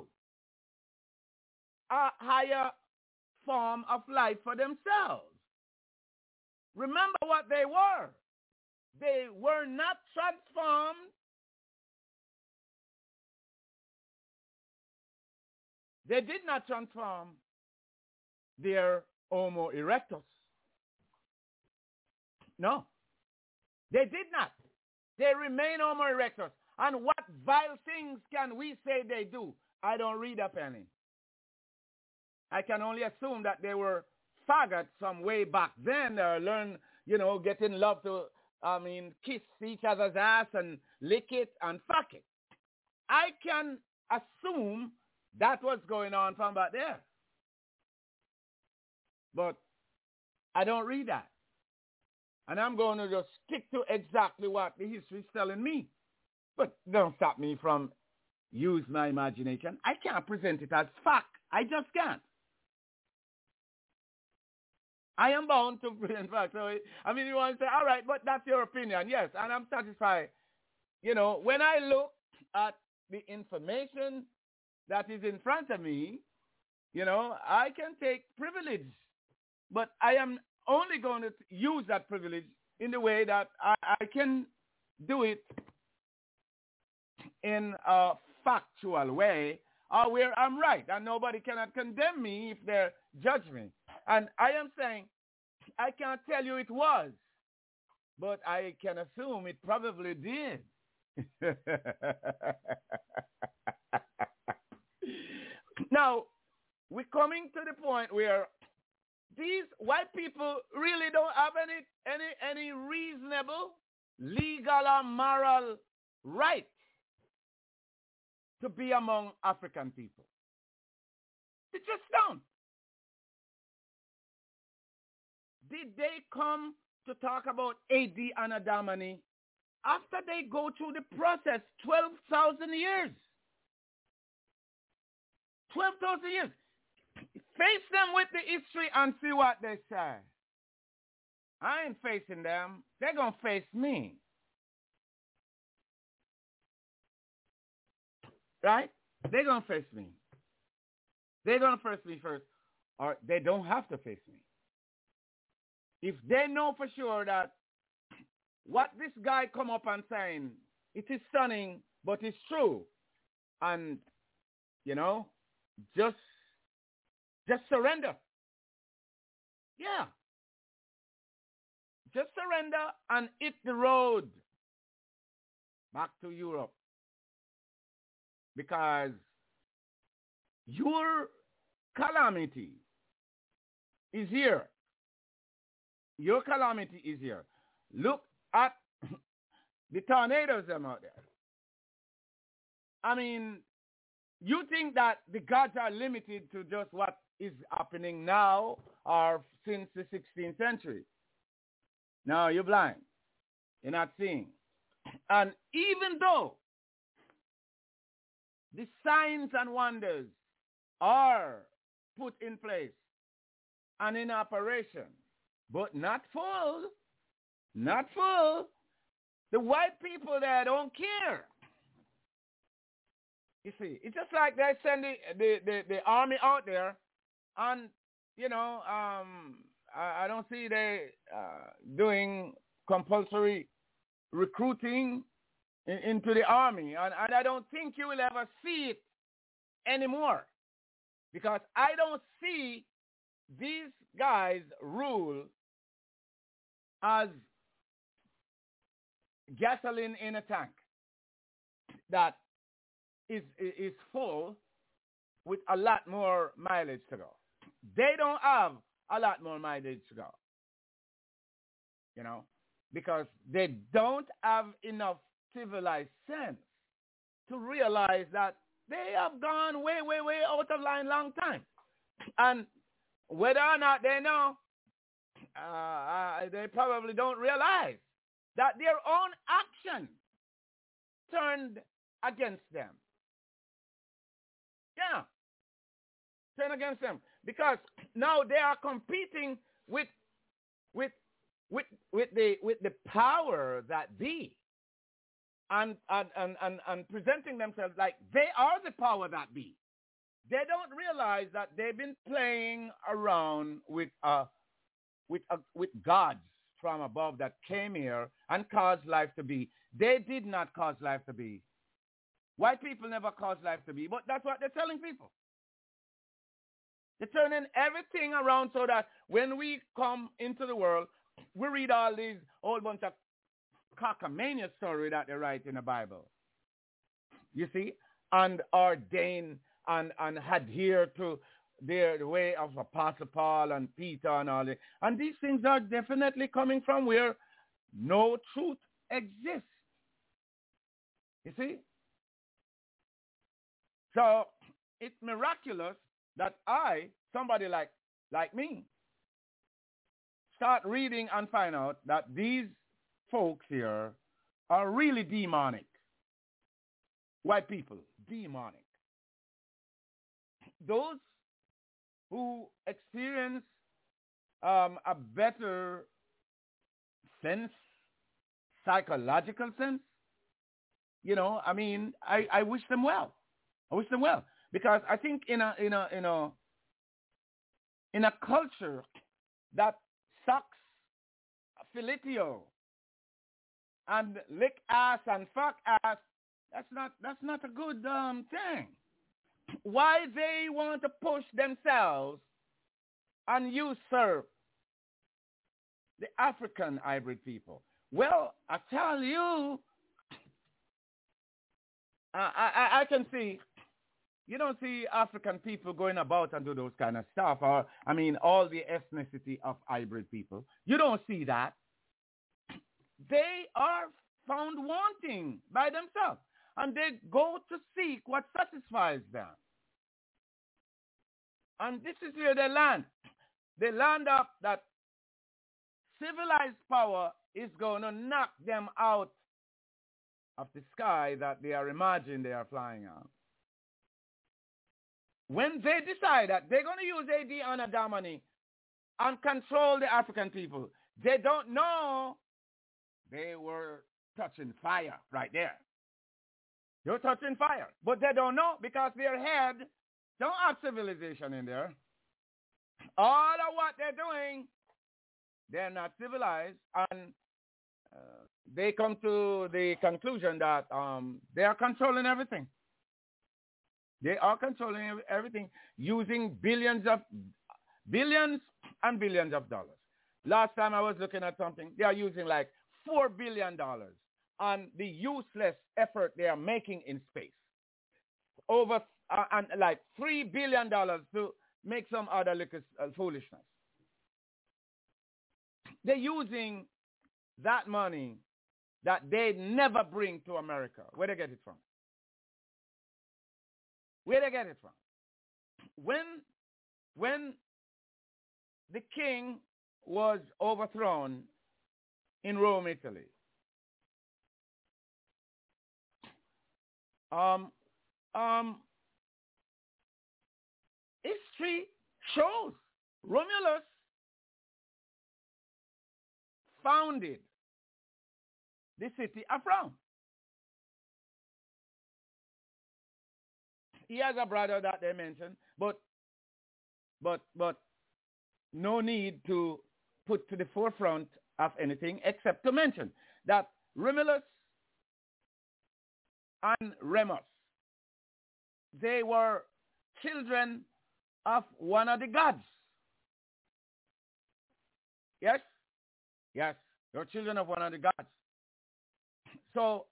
A higher form of life for themselves. Remember what they were. They were not transformed. They did not transform their Homo erectus. No, they did not. They remain Homo erectus. And what vile things can we say they do? I don't read up any. I can only assume that they were faggots some way back then, or learn, get in love to, kiss each other's ass and lick it and fuck it. I can assume that's what's going on from back there. But I don't read that. And I'm going to just stick to exactly what the history is telling me. But don't stop me from use my imagination. I can't present it as fact. I just can't. I am bound to present fact. So, you want to say, all right, but that's your opinion. Yes, and I'm satisfied. When I look at the information that is in front of me, I can take privilege. But I am only going to use that privilege in the way that I can do it in a factual way, or where I'm right, and nobody cannot condemn me if they judge me. And I am saying, I can't tell you it was, but I can assume it probably did. Now, we're coming to the point where these white people really don't have any reasonable, legal or moral right to be among African people. They just don't. Did they come to talk about AD and Adamany after they go through the process 12,000 years? 12,000 years. Face them with the history and see what they say. I ain't facing them. They're going to face me. Right? They're going to face me. They're going to face me first. Or they don't have to face me. If they know for sure that what this guy come up and saying, it is stunning, but it's true. And, just surrender. Yeah. Just surrender and hit the road back to Europe. Because your calamity is here. Your calamity is here. Look at the tornadoes them out there. You think that the gods are limited to just what is happening now or since the 16th century. No, you're blind. You're not seeing. And even though the signs and wonders are put in place and in operation, but not full, the white people there don't care. You see, it's just like they send the army out there, and I don't see they doing compulsory recruiting into the army, and I don't think you will ever see it anymore, because I don't see these guys rule as gasoline in a tank that is full with a lot more mileage to go. They don't have a lot more mileage to go. because they don't have enough civilized sense to realize that they have gone way, way, way out of line long time. And whether or not they know, they probably don't realize that their own action turned against them. Yeah, turned against them. Because now they are competing with the power that be. And presenting themselves like they are the power that be. They don't realize that they've been playing around with gods from above that came here and caused life to be. They did not cause life to be. White people never caused life to be, but that's what they're telling people. They're turning everything around so that when we come into the world, we read all these whole bunch of cockamamie story that they write in the Bible. You see? And ordain and adhere to the way of Apostle Paul and Peter and all that. And these things are definitely coming from where no truth exists. You see? So it's miraculous that somebody like me, start reading and find out that these folks here are really demonic. White people, demonic. Those who experience a better sense, psychological sense, I mean, I wish them well. I wish them well, because I think in a culture that sucks filitio and lick ass and fuck ass, that's not a good thing. Why they want to push themselves and usurp the African hybrid people? Well, I tell you, I can see, you don't see African people going about and do those kind of stuff, or, I mean, all the ethnicity of hybrid people. You don't see that. They are found wanting by themselves, and they go to seek what satisfies them. And this is where they land. They land up that civilized power is going to knock them out of the sky that they are imagining they are flying on. When they decide that they're going to use AD and Adamani and control the African people, they don't know they were touching fire right there. You're touching fire. But they don't know because their head don't have civilization in there. All of what they're doing, they're not civilized. And they come to the conclusion that they are controlling everything. They are controlling everything using billions and billions of dollars. Last time I was looking at something, they are using like $4 billion on the useless effort they are making in space. Over and like $3 billion to make some other little foolishness. They're using that money that they never bring to America. Where they get it from? Where they get it from? When the king was overthrown in Rome, Italy, history shows Romulus founded the city of Rome. He has a brother that they mentioned, but no need to put to the forefront of anything except to mention that Romulus and Remus, they were children of one of the gods. Yes? Yes, they were children of one of the gods. So,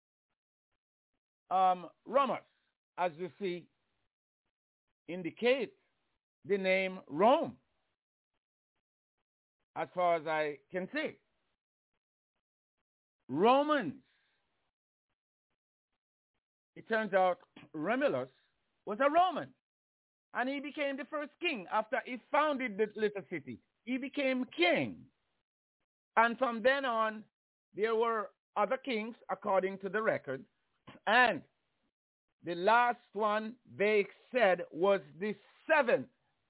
Remus, as you see, indicate the name Rome, as far as I can see. Romans. It turns out Romulus was a Roman. And he became the first king after he founded the little city. He became king. And from then on, there were other kings according to the record. And the last one they said was the seventh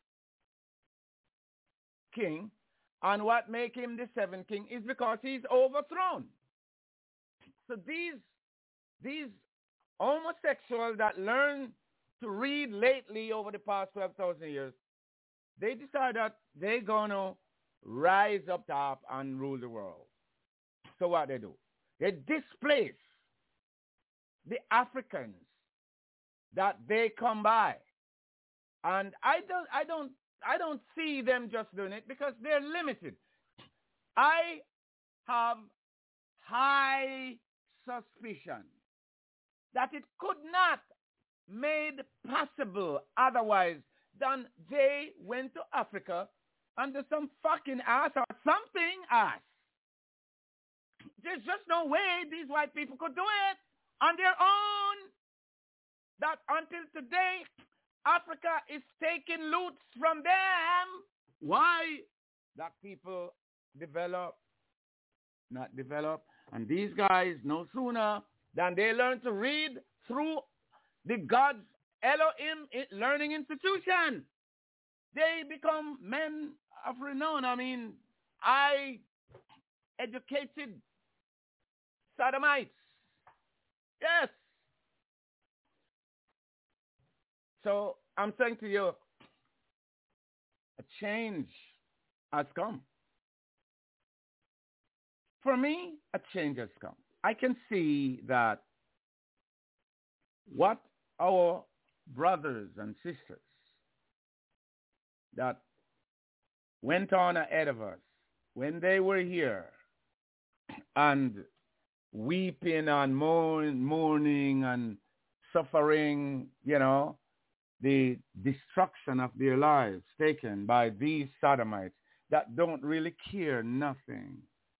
king. And what make him the seventh king is because he's overthrown. So these homosexuals that learn to read lately over the past 12,000 years, they decide that they're going to rise up top and rule the world. So what they do? They displace the Africans that they come by. And I don't see them just doing it because they're limited. I have high suspicion that it could not made possible otherwise than they went to Africa under some fucking ass or something ass. There's just no way these white people could do it on their own. That until today, Africa is taking loot from them. Why? That people not develop. And these guys, no sooner than they learn to read through the God's Elohim learning institution, they become men of renown. I mean, I educated sodomites. Yes. So I'm saying to you, a change has come. For me, a change has come. I can see that what our brothers and sisters that went on ahead of us when they were here and weeping and mourning and suffering, the destruction of their lives taken by these sodomites that don't really care nothing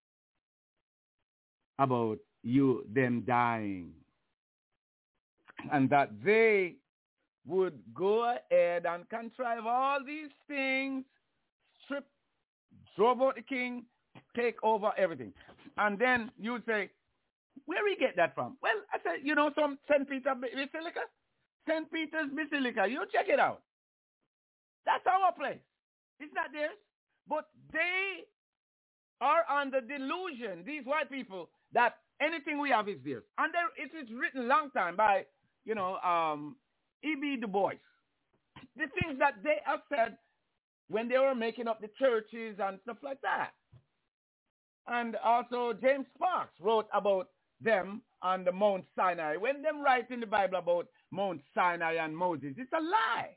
about them dying. And that they would go ahead and contrive all these things, drove out the king, take over everything. And then you would say, where we get that from? Well, I said, some St. Peter's Basilica? St. Peter's Basilica, you check it out. That's our place. It's not theirs. But they are under delusion, these white people, that anything we have is theirs. And it is written long time by, E.B. Du Bois. The things that they have said when they were making up the churches and stuff like that. And also James Sparks wrote about them on the Mount Sinai. When them write in the Bible about Mount Sinai and Moses, it's a lie.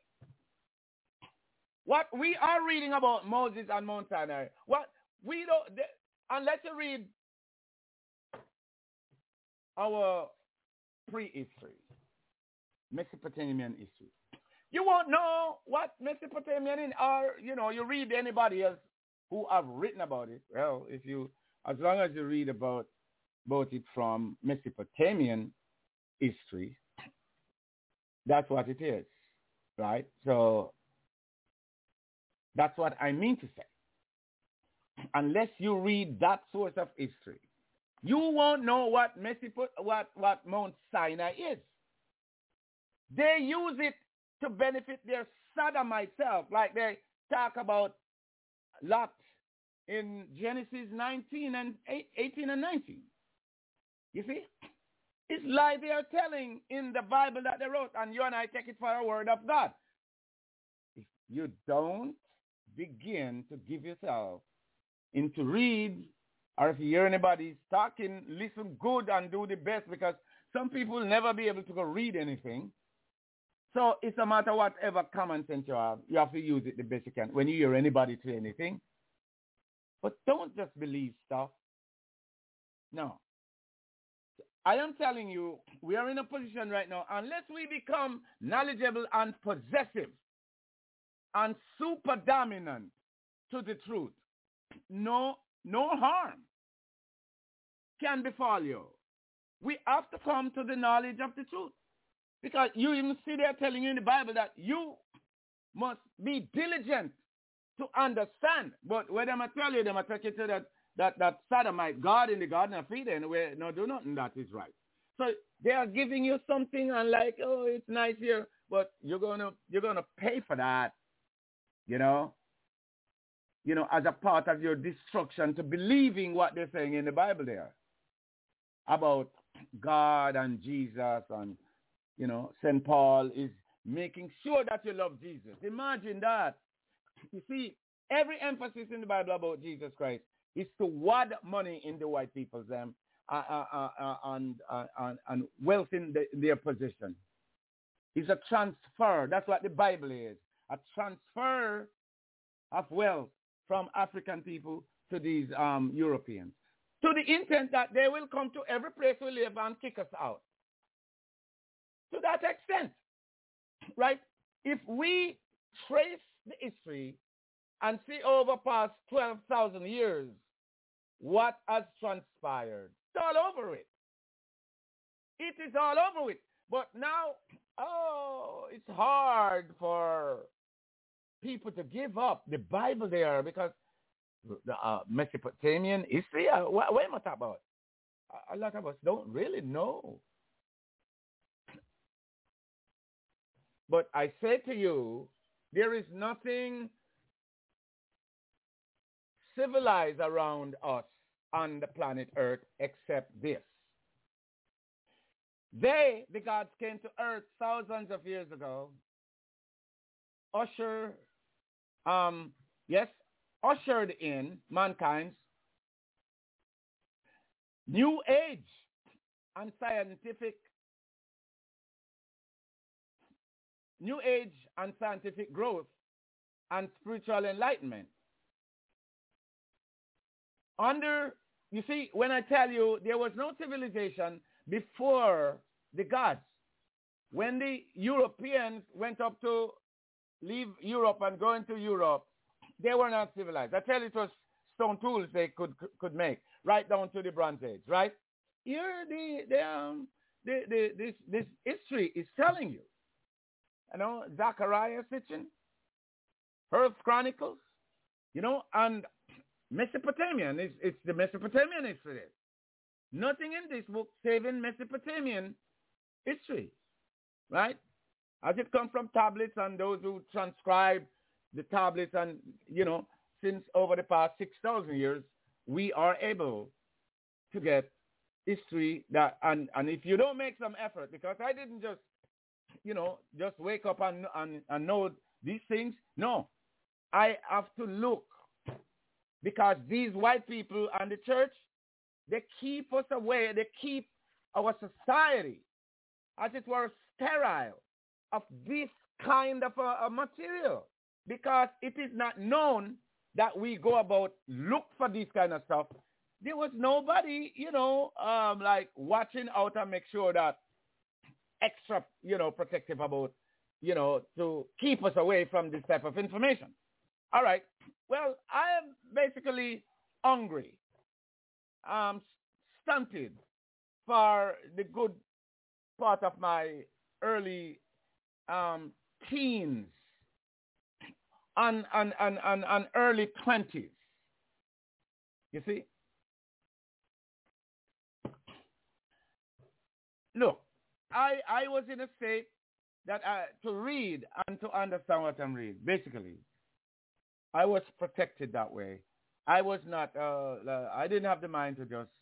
What we are reading about Moses and Mount Sinai, what we don't, unless you read our prehistory, Mesopotamian history, you won't know what Mesopotamian are. You read anybody else who have written about it. Well, as long as you read about it from Mesopotamian history, that's what it is, right? So that's what I mean to say. Unless you read that source of history, you won't know what Mount Sinai is. They use it to benefit their sodomite self, like they talk about Lot in Genesis 19 and 18 and 19. You see? It's like they are telling in the Bible that they wrote, and you and I take it for a word of God. If you don't begin to give yourself into read, or if you hear anybody talking, listen good and do the best, because some people will never be able to go read anything. So it's a matter whatever common sense you have to use it the best you can when you hear anybody say anything. But don't just believe stuff. No. I am telling you, we are in a position right now, unless we become knowledgeable and possessive and super dominant to the truth, no harm can befall you. We have to come to the knowledge of the truth. Because you even see they're telling you in the Bible that you must be diligent to understand. But when they might tell you, they might take you to that sodomite God in the Garden of Eden where no do nothing that is right. So they are giving you something and like, oh, it's nice here, but you're gonna pay for that, you know, as a part of your destruction to believing what they're saying in the Bible there about God and Jesus and, St. Paul is making sure that you love Jesus. Imagine that. You see, every emphasis in the Bible about Jesus Christ is to wad money in the white people's and wealth in their possession. It's a transfer. That's what the Bible is. A transfer of wealth from African people to these Europeans. To the intent that they will come to every place we live and kick us out. To that extent, right? If we trace the history and see over past 12,000 years what has transpired, it's all over with. It is all over with. But now, it's hard for people to give up the Bible there because the Mesopotamian history, what am I talking about? A lot of us don't really know. But I say to you, there is nothing civilized around us on the planet Earth except this. The gods came to Earth thousands of years ago, ushered in mankind's new age and scientific growth and spiritual enlightenment. You see, when I tell you there was no civilization before the gods, when the Europeans went up to leave Europe and go into Europe, they were not civilized. I tell you, it was stone tools they could make, right down to the Bronze Age, right? Here, this history is telling you. Zachariah Sitchin, Earth Chronicles, and Mesopotamian. It's the Mesopotamian history. Nothing in this book saving Mesopotamian history, right? As it comes from tablets and those who transcribe the tablets and, since over the past 6,000 years, we are able to get history that, and if you don't make some effort, because I didn't just wake up and know these things. No, I have to look because these white people and the church, they keep us away. They keep our society, as it were, sterile of this kind of a material because it is not known that we go about look for this kind of stuff. There was nobody, like watching out and make sure that extra, protective about, to keep us away from this type of information. All right. Well, I am basically hungry, stunted for the good part of my early teens and early 20s. You see? Look, I was in a state that to read and to understand what I'm reading. Basically, I was protected that way. I was not, I didn't have the mind to just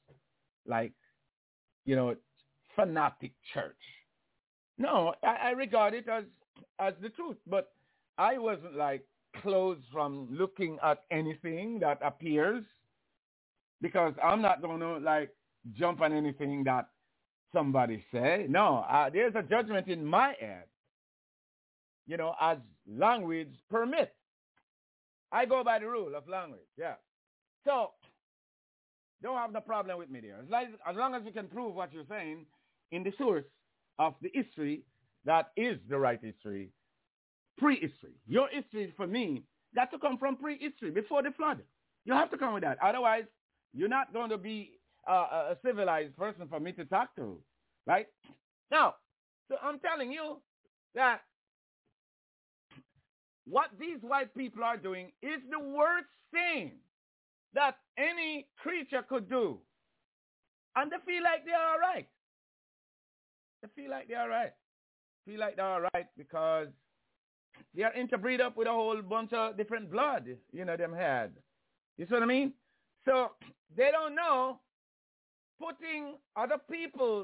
fanatic church. No, I regard it as the truth, but I wasn't closed from looking at anything that appears because I'm not going to jump on anything that somebody say. No, there's a judgment in my head, as language permits. I go by the rule of language, yeah. So, don't have no problem with me there. As long as you can prove what you're saying in the source of the history that is the right history, prehistory. Your history, for me, got to come from prehistory, before the flood. You have to come with that. Otherwise, you're not going to be a civilized person for me to talk to, right? Now, so I'm telling you that what these white people are doing is the worst thing that any creature could do. And they feel like they are all right. They feel like they are right. Feel like they're all right because they are interbreed up with a whole bunch of different blood, them had. You see what I mean? So they don't know putting other people's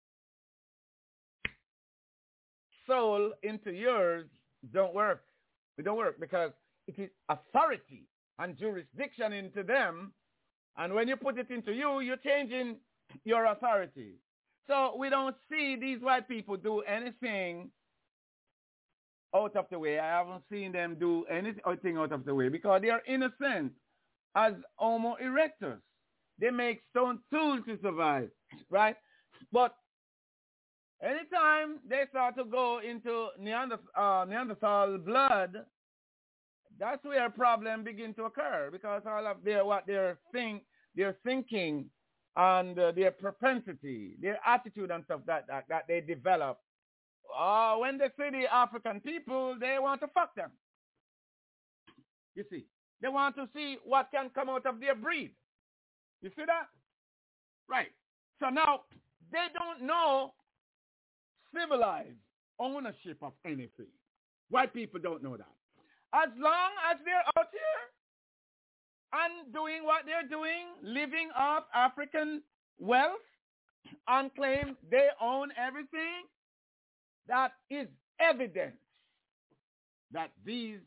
soul into yours don't work. It don't work because it is authority and jurisdiction into them. And when you put it into you, you're changing your authority. So we don't see these white people do anything out of the way. I haven't seen them do anything out of the way because they are innocent as Homo erectus. They make stone tools to survive, right? But anytime they start to go into Neanderthal blood, that's where problems begin to occur because all of their thinking and their propensity, their attitude and stuff that they develop. When they see the African people, they want to fuck them. You see, they want to see what can come out of their breed. You see that? Right. So now they don't know civilized ownership of anything. White people don't know that. As long as they're out here and doing what they're doing, living off African wealth and claim they own everything, that is evidence that these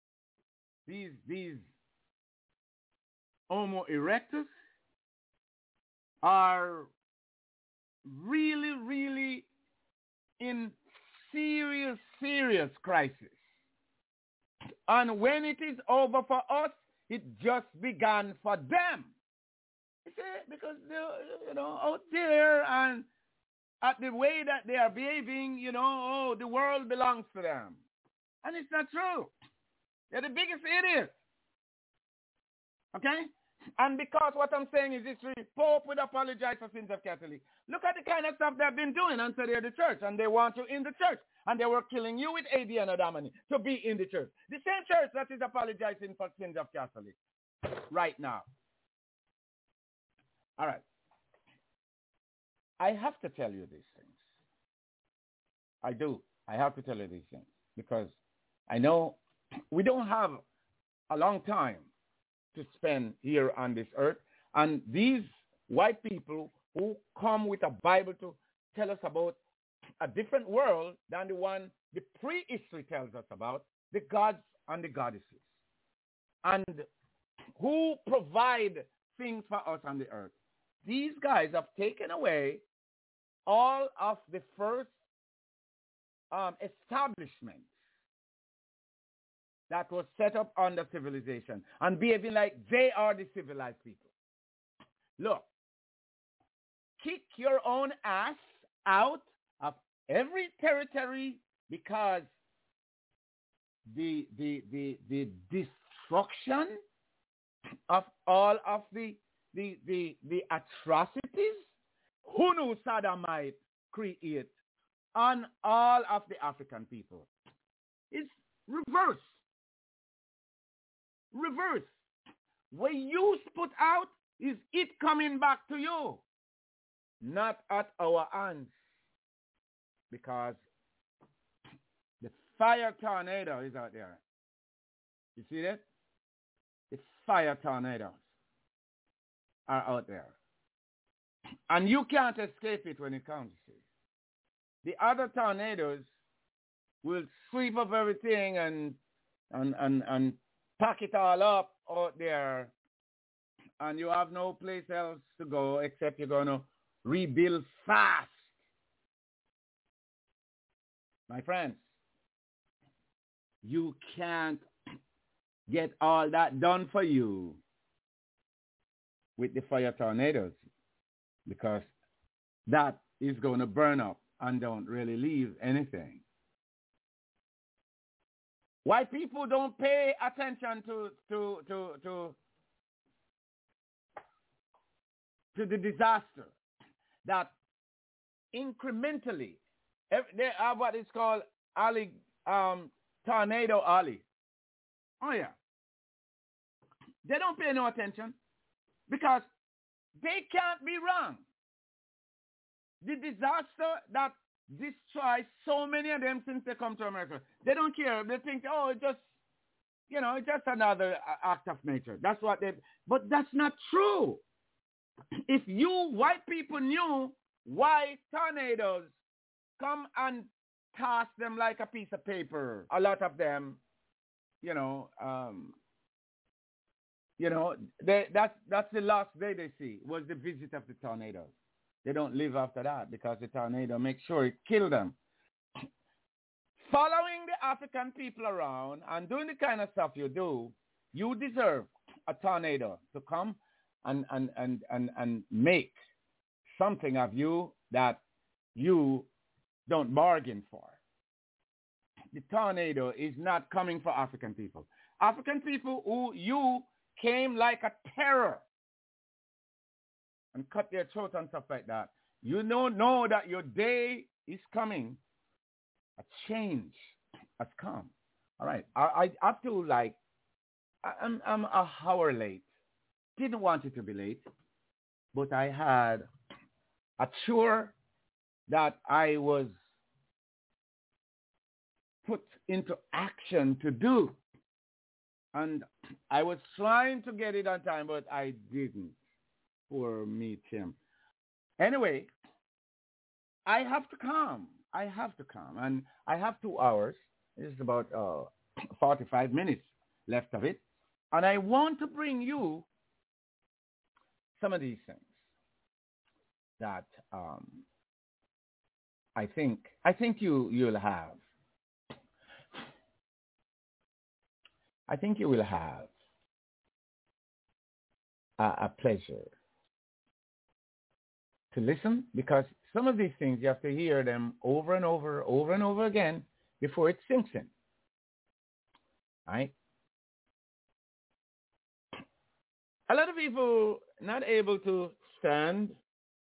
Homo erectus are really, really in serious, serious crisis. And when it is over for us, it just began for them. You see, because they're, out there and at the way that they are behaving, the world belongs to them. And it's not true. They're the biggest idiots. Okay? And because what I'm saying is history, Pope would apologize for sins of Catholics. Look at the kind of stuff they've been doing until they're the church, and they want you in the church. And they were killing you with AD and Adamani to be in the church. The same church that is apologizing for sins of Catholics right now. All right. I have to tell you these things. I do. I have to tell you these things because I know we don't have a long time to spend here on this earth. And these white people who come with a Bible to tell us about a different world than the one the prehistory tells us about, the gods and the goddesses, and who provide things for us on the earth. These guys have taken away all of the first establishments that was set up under civilization and behaving like they are the civilized people. Look, kick your own ass out of every territory because the destruction of all of the atrocities who knew Saddam might create on all of the African people is reverse. Reverse. What you put out is it coming back to you, not at our hands. Because the fire tornado is out there. You see that? The fire tornadoes are out there. And you can't escape it when it comes. The other tornadoes will sweep up everything and pack it all up out there, and you have no place else to go except you're going to rebuild fast. My friends, you can't get all that done for you with the fire tornadoes because that is going to burn up and don't really leave anything. White people don't pay attention to to the disaster that incrementally, they have what is called Tornado Alley. Oh, yeah. They don't pay no attention because they can't be wrong. The disaster that destroys so many of them since they come to America, they don't care. They think, oh, it's just another act of nature. That's what they, but that's not true. If you white people knew why tornadoes come and toss them like a piece of paper, a lot of them, that's the last day they see was the visit of the tornadoes. They don't live after that because the tornado makes sure it kills them. Following the African people around and doing the kind of stuff you do, you deserve a tornado to come and make something of you that you don't bargain for. The tornado is not coming for African people. African people who you came like a terror and cut their throat and stuff like that. You know that your day is coming. A change has come. All right. I have to I'm an hour late. Didn't want it to be late, but I had a chore that I was put into action to do. And I was trying to get it on time, but I didn't. Poor me, Tim. Anyway, I have to come. And I have 2 hours. It's about 45 minutes left of it. And I want to bring you some of these things that I think you'll have. I think you will have a pleasure to listen, because some of these things you have to hear them over and over again before it sinks in. Right? A lot of people not able to stand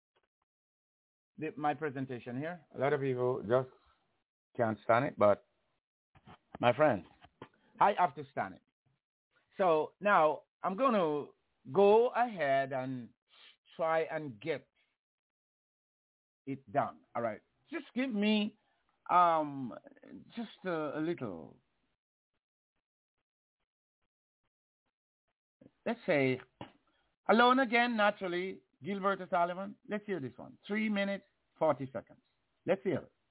my presentation here. A lot of people just can't stand it, but my friend, I have to stand it. So now I'm going to go ahead and try and get it done. All right. Just give me just a little. Let's say, Alone Again, naturally, Gilbert O'Sullivan. Let's hear this one. 3 minutes, 40 seconds. Let's hear it.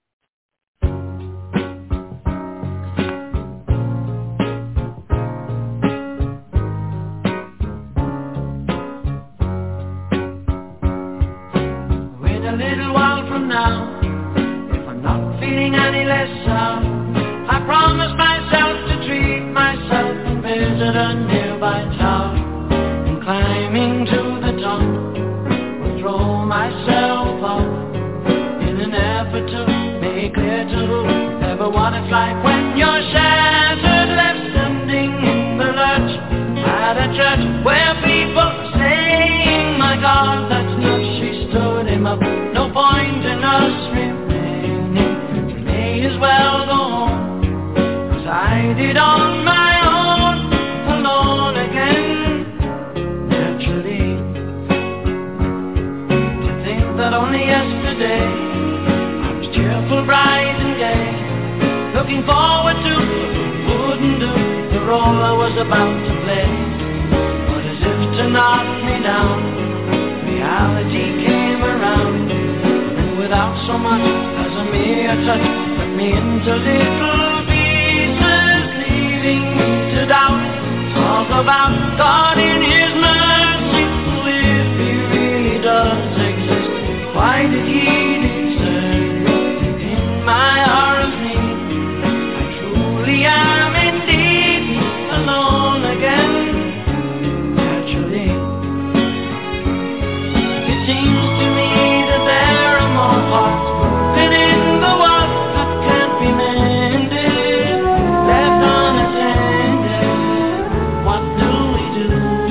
Now, if I'm not feeling any less sound, I promise myself to treat myself and visit a nearby town. And climbing to the top, will throw myself off in an effort to make clear to whoever what it's like when you're shattered, left standing in the lurch at a church where people are saying, my God, that's enough, she stood him up. No point in us remaining, we may as well go home, 'cause I did on my own, alone again, naturally. To think that only yesterday I was cheerful, bright and gay, looking forward to what wouldn't do the role I was about to play. But as if to knock me down, reality came around, without so much as a mere touch, put me into little pieces, leaving me to doubt. Talk about God in His mercy, if He really does exist, why did He desert me in my hour of need? I truly am indeed alone again, naturally. It seems to me that there are more parts broken in the world that can't be mended, left unattended. What do we do?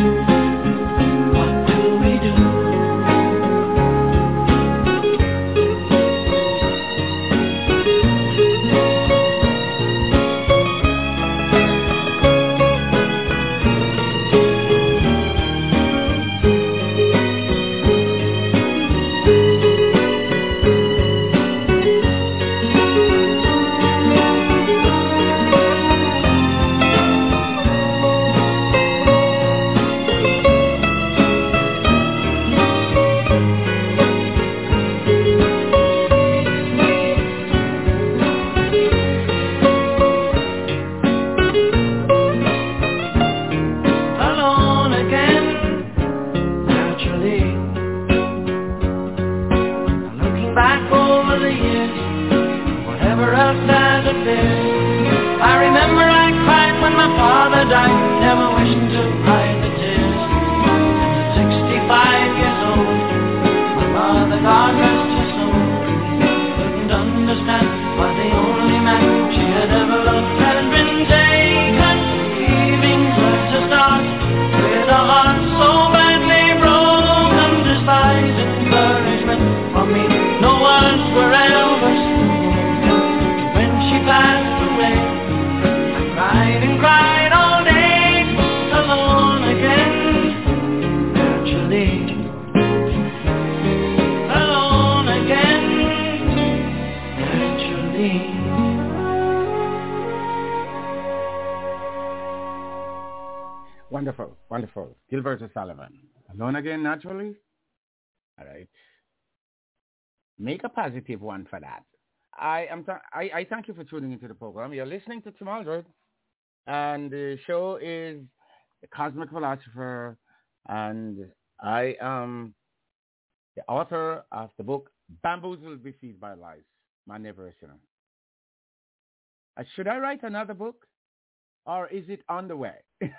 Wonderful, wonderful. Gilbert O'Sullivan. Alone again, naturally? All right. Make a positive one for that. I thank you for tuning into the program. You're listening to Tim Aldred, and the show is The Cosmic Philosopher, and I am the author of the book Bamboozled, Besieged by Lies, My Never a Sinner. Should I write another book, or is it on the way?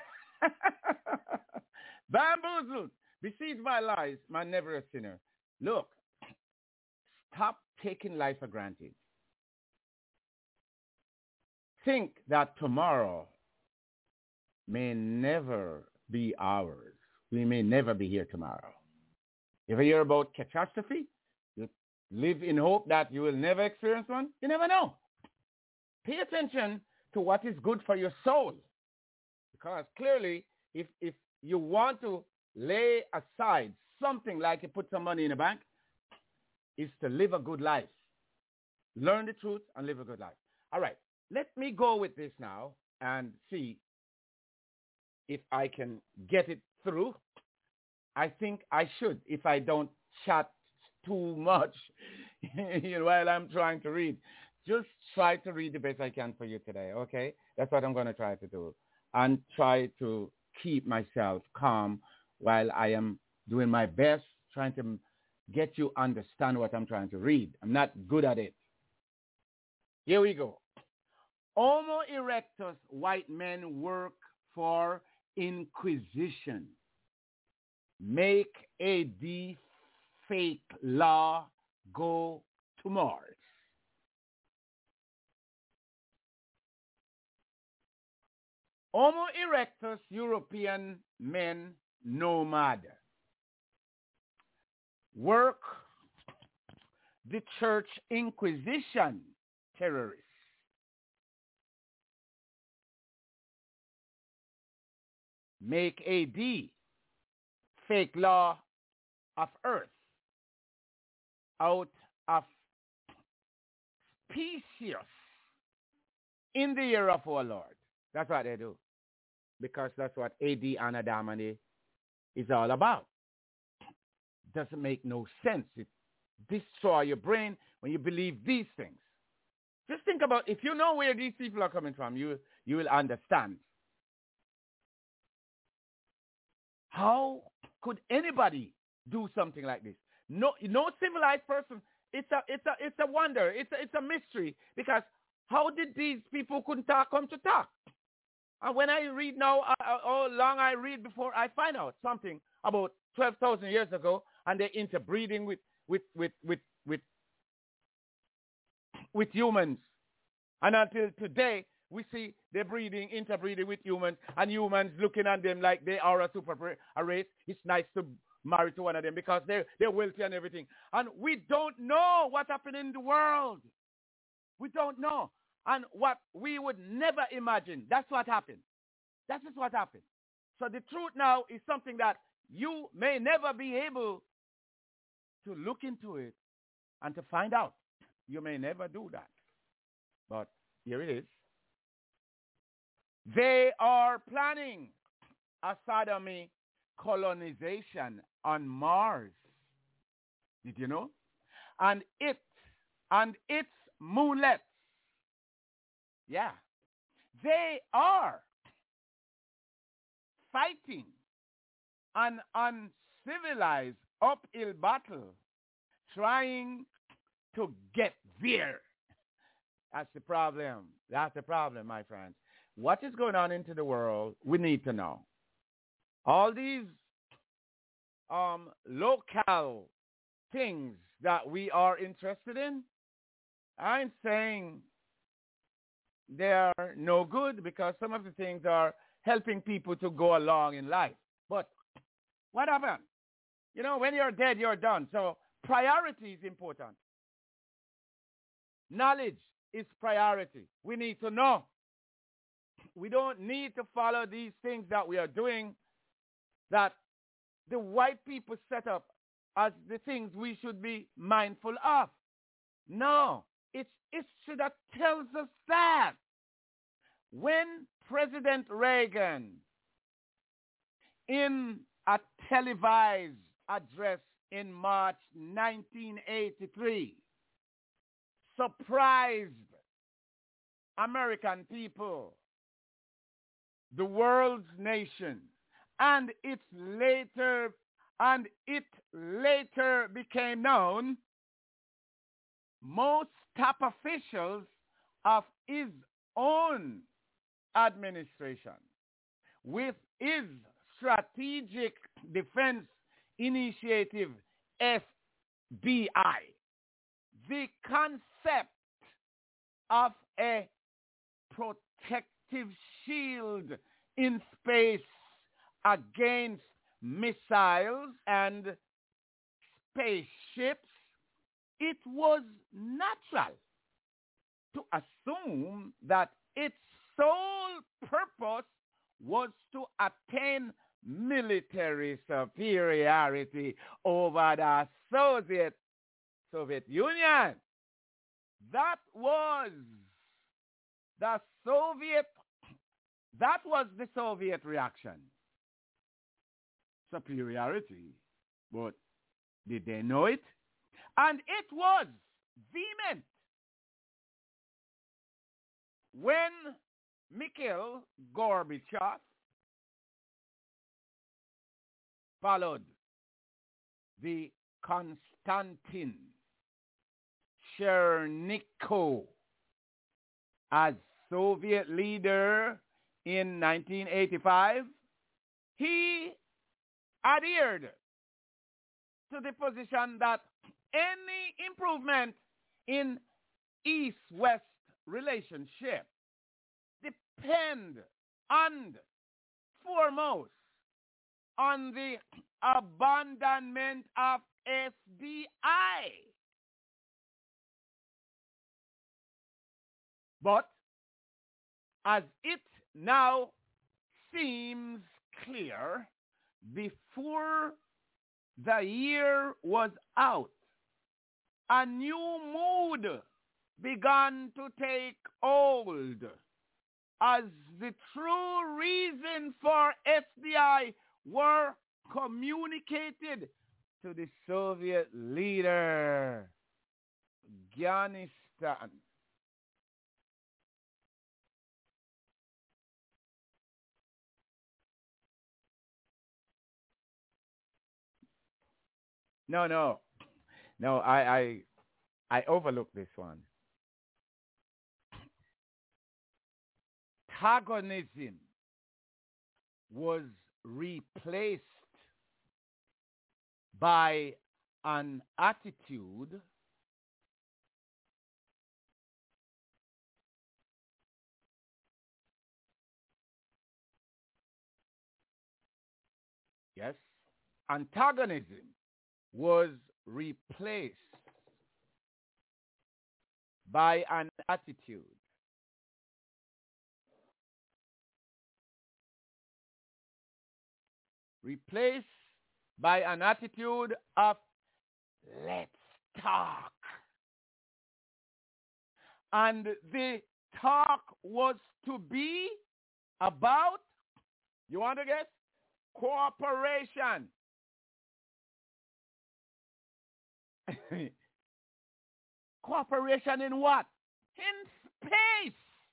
Bamboozled, Besieged by Lies, My Never a Sinner. Look, stop taking life for granted. Think that tomorrow may never be ours. We may never be here tomorrow. If you hear about catastrophe, you live in hope that you will never experience one. You never know. Pay attention to what is good for your soul. Because clearly, if you want to lay aside something like you put some money in a bank, is to live a good life. Learn the truth and live a good life. All right. Let me go with this now and see if I can get it through. I think I should if I don't chat too much while I'm trying to read. Just try to read the best I can for you today, okay? That's what I'm going to try to do. And try to keep myself calm while I am doing my best, trying to get you understand what I'm trying to read. I'm not good at it. Here we go. Homo erectus, white men work for Inquisition. Make AD fake law go to Mars. Homo erectus, European men nomad. Work the church Inquisition terrorists. Make AD fake law of earth out of species in the year of our Lord. That's what they do. Because that's what AD Anno Domini is all about. Doesn't make no sense. It destroys your brain when you believe these things. Just think about, if you know where these people are coming from, you will understand. How could anybody do something like this? No civilized person. It's a wonder. It's a mystery, because how did these people couldn't come to talk? And when I read now, how long I read before I find out something about 12,000 years ago, and they're interbreeding with humans, and until today we see they're interbreeding with humans, and humans looking at them like they are a super race. It's nice to marry to one of them because they're wealthy and everything. And we don't know what happened in the world. We don't know. And what we would never imagine, that's what happened. That is what happened. So the truth now is something that you may never be able to look into it and to find out. You may never do that. But here it is. They are planning a sodomy colonization on Mars. Did you know? And its moonlets. Yeah. They are fighting an uncivilized uphill battle, trying to get there. That's the problem. That's the problem, my friends. What is going on into the world, we need to know. All these local things that we are interested in, I'm saying they are no good, because some of the things are helping people to go along in life. But what happened? You know, when you're dead, you're done. So priority is important. Knowledge is priority. We need to know. We don't need to follow these things that we are doing that the white people set up as the things we should be mindful of. No, it's history that tells us that. When President Reagan in a televised address in March 1983, surprised American people, the world's nation, and it later became known, most top officials of his own administration, with his Strategic Defense Initiative, SDI, the concept of a protective shield in space against missiles and spaceships, it was natural to assume that its sole purpose was to attain military superiority over the Soviet Union. That was the Soviet reaction. Superiority. But did they know it? And it was vehement when Mikhail Gorbachev followed the Konstantin Chernenko as Soviet leader in 1985, he adhered to the position that any improvement in East-West relationship depend and foremost on the abandonment of SDI. But as it now seems clear, before the year was out, a new mood began to take hold as the true reason for SDI were communicated to the Soviet leader. Afghanistan. No, I overlooked this one. Antagonism was replaced by an attitude antagonism was replaced by an attitude of let's talk. And the talk was to be about, you want to guess? Cooperation. Cooperation in what? In space.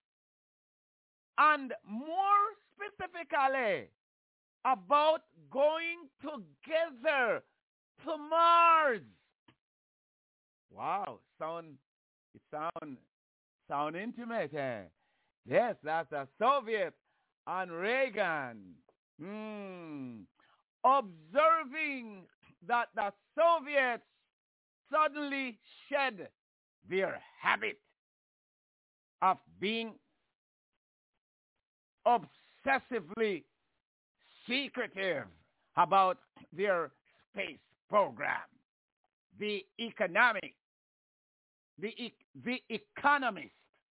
And more specifically, about going together to Mars. Wow, sound intimate. Eh? Yes, that's the Soviet and Reagan. Observing that the Soviets suddenly shed their habit of being obsessively secretive about their space program. The Economist,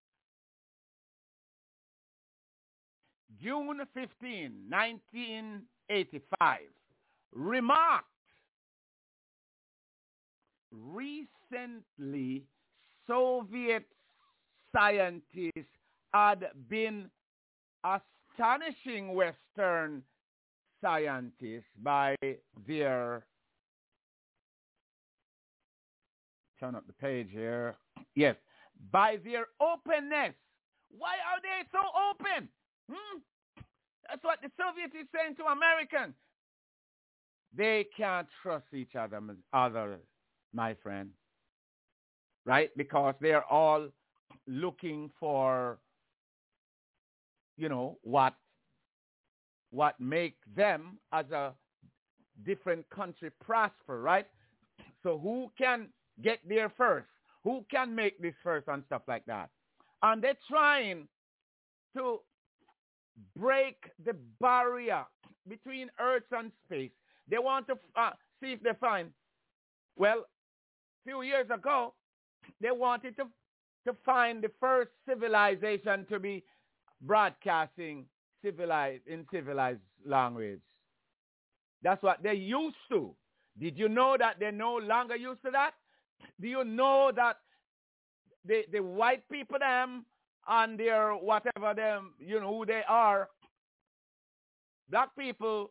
June 15, 1985, remarked, recently Soviet scientists had been astonishing Western scientists, by their, turn up the page here, yes, by their openness. Why are they so open? That's what the Soviets is saying to Americans. They can't trust each other, my friend. Right? Because they're all looking for, what make them as a different country prosper, right? So who can get there first? Who can make this first and stuff like that? And they're trying to break the barrier between Earth and space. They want to see if they find, well, a few years ago, they wanted to find the first civilization to be broadcasting in civilized language. That's what they used to. Did you know that they're no longer used to that? Do you know that the white people them and their whatever them, who they are, black people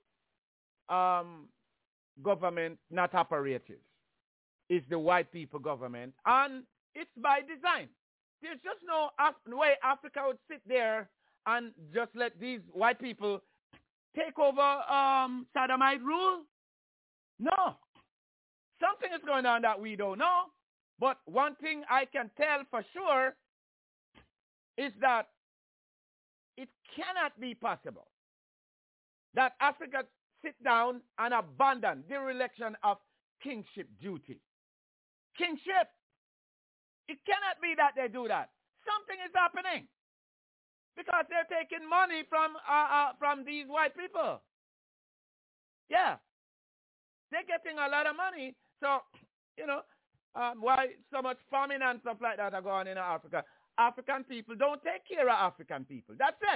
government not operative. It's the white people government, and it's by design. There's just no way Africa would sit there and just let these white people take over Sodomite rule. No. Something is going on that we don't know. But one thing I can tell for sure is that it cannot be possible that Africa sit down and abandon the election of kingship duty. Kingship. It cannot be that they do that. Something is happening because they're taking money from these white people. Yeah. They're getting a lot of money. So, why so much famine and stuff like that are going on in Africa? African people don't take care of African people. That's it.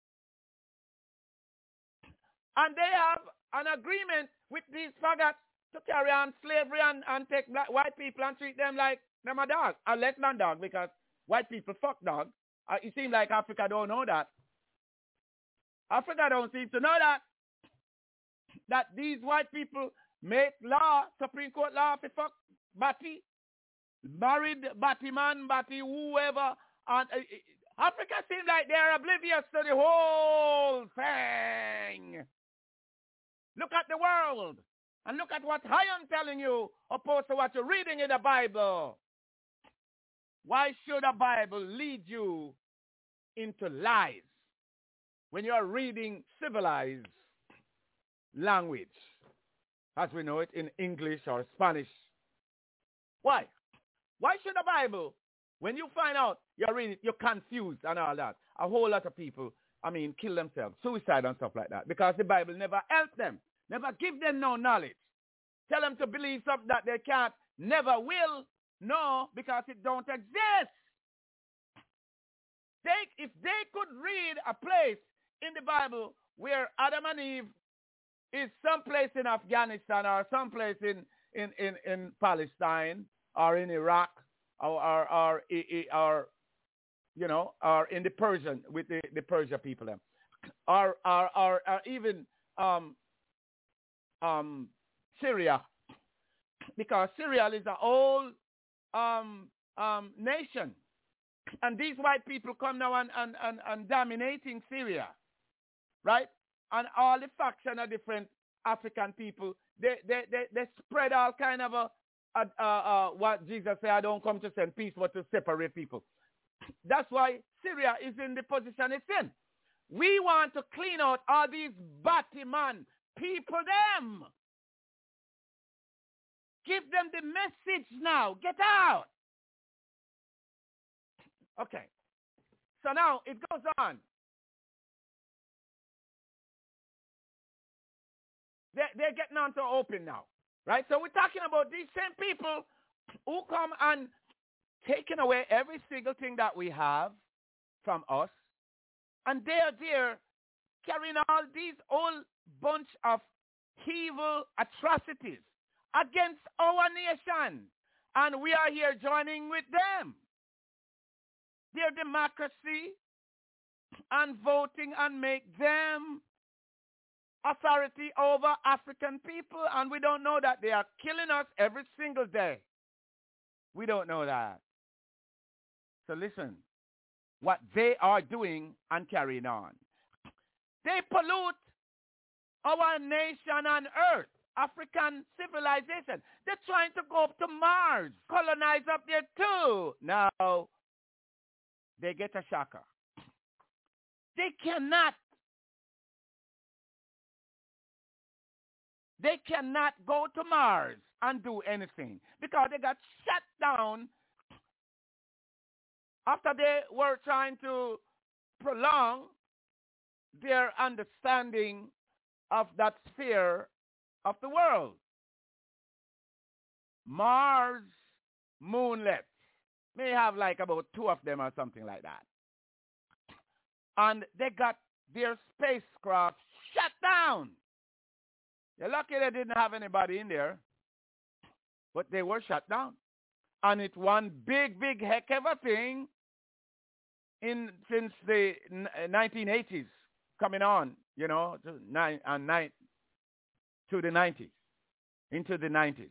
And they have an agreement with these faggots to carry on slavery and take white people and treat them like them a dog. A less than dog, because white people fuck dog. It seems like Africa don't know that. Africa don't seem to know that these white people make law, Supreme Court law, for fuck Batty, married Batty man, Batty whoever. And Africa seems like they're oblivious to the whole thing. Look at the world and look at what I am telling you opposed to what you're reading in the Bible. Why should a Bible lead you into lies when you're reading civilized language, as we know it in English or Spanish? Why? Why should a Bible, when you find out you're reading it, you're confused and all that? A whole lot of people, kill themselves, suicide and stuff like that, because the Bible never helped them, never give them no knowledge. Tell them to believe something that they can't, never will know, because it don't exist. If they could read a place in the Bible where Adam and Eve is someplace in Afghanistan or someplace in Palestine or in Iraq or in the Persian with the Persia people them, or even Syria, because Syria is an old nation, and these white people come now and dominating Syria, right? And all the faction of different African people, they spread all kind of what Jesus said, I don't come to send peace but to separate people. That's why Syria is in the position it's in. We want to clean out all these Batman people them. Give them the message now. Get out. Okay. So now it goes on. They're getting on to open now. Right? So we're talking about these same people who come and taking away every single thing that we have from us. And they're there carrying all these whole bunch of evil atrocities against our nation. And we are here joining with them. Their democracy and voting and make them authority over African people, and we don't know that they are killing us every single day. We don't know that. So listen, what they are doing and carrying on. They pollute our nation on earth, African civilization. They're trying to go up to Mars, colonize up there too. Now, they get a shocker. They cannot go to Mars and do anything because they got shut down after they were trying to prolong their understanding of that sphere of the world. Mars moonlets may have like about 2 of them or something like that. And they got their spacecraft shut down. They're lucky they didn't have anybody in there, but they were shut down. And it's one big heck of a thing since the 1980s coming on, you know, to the 90s, into the 90s.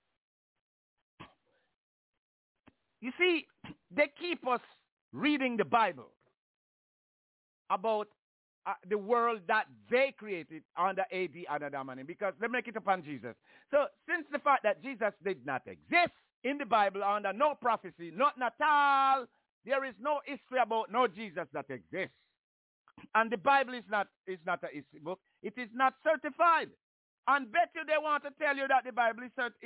You see, they keep us reading the Bible about the world that they created under AD and Adam, because they make it upon Jesus. So since the fact that Jesus did not exist in the Bible under no prophecy, not at all, there is no history about no Jesus that exists. And the Bible is not a history book. It is not certified. And bet you they want to tell you that the Bible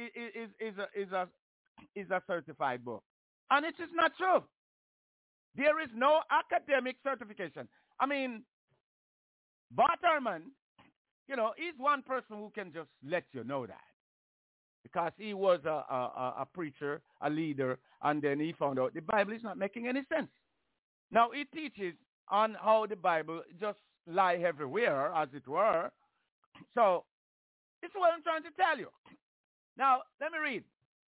is a certified book. And it is not true. There is no academic certification. I mean, Bart Ehrman, you know, he's one person who can just let you know that. Because he was a preacher, a leader, and then he found out the Bible is not making any sense. Now, he teaches on how the Bible just lie everywhere, as it were. So, this is what I'm trying to tell you. Now, let me read.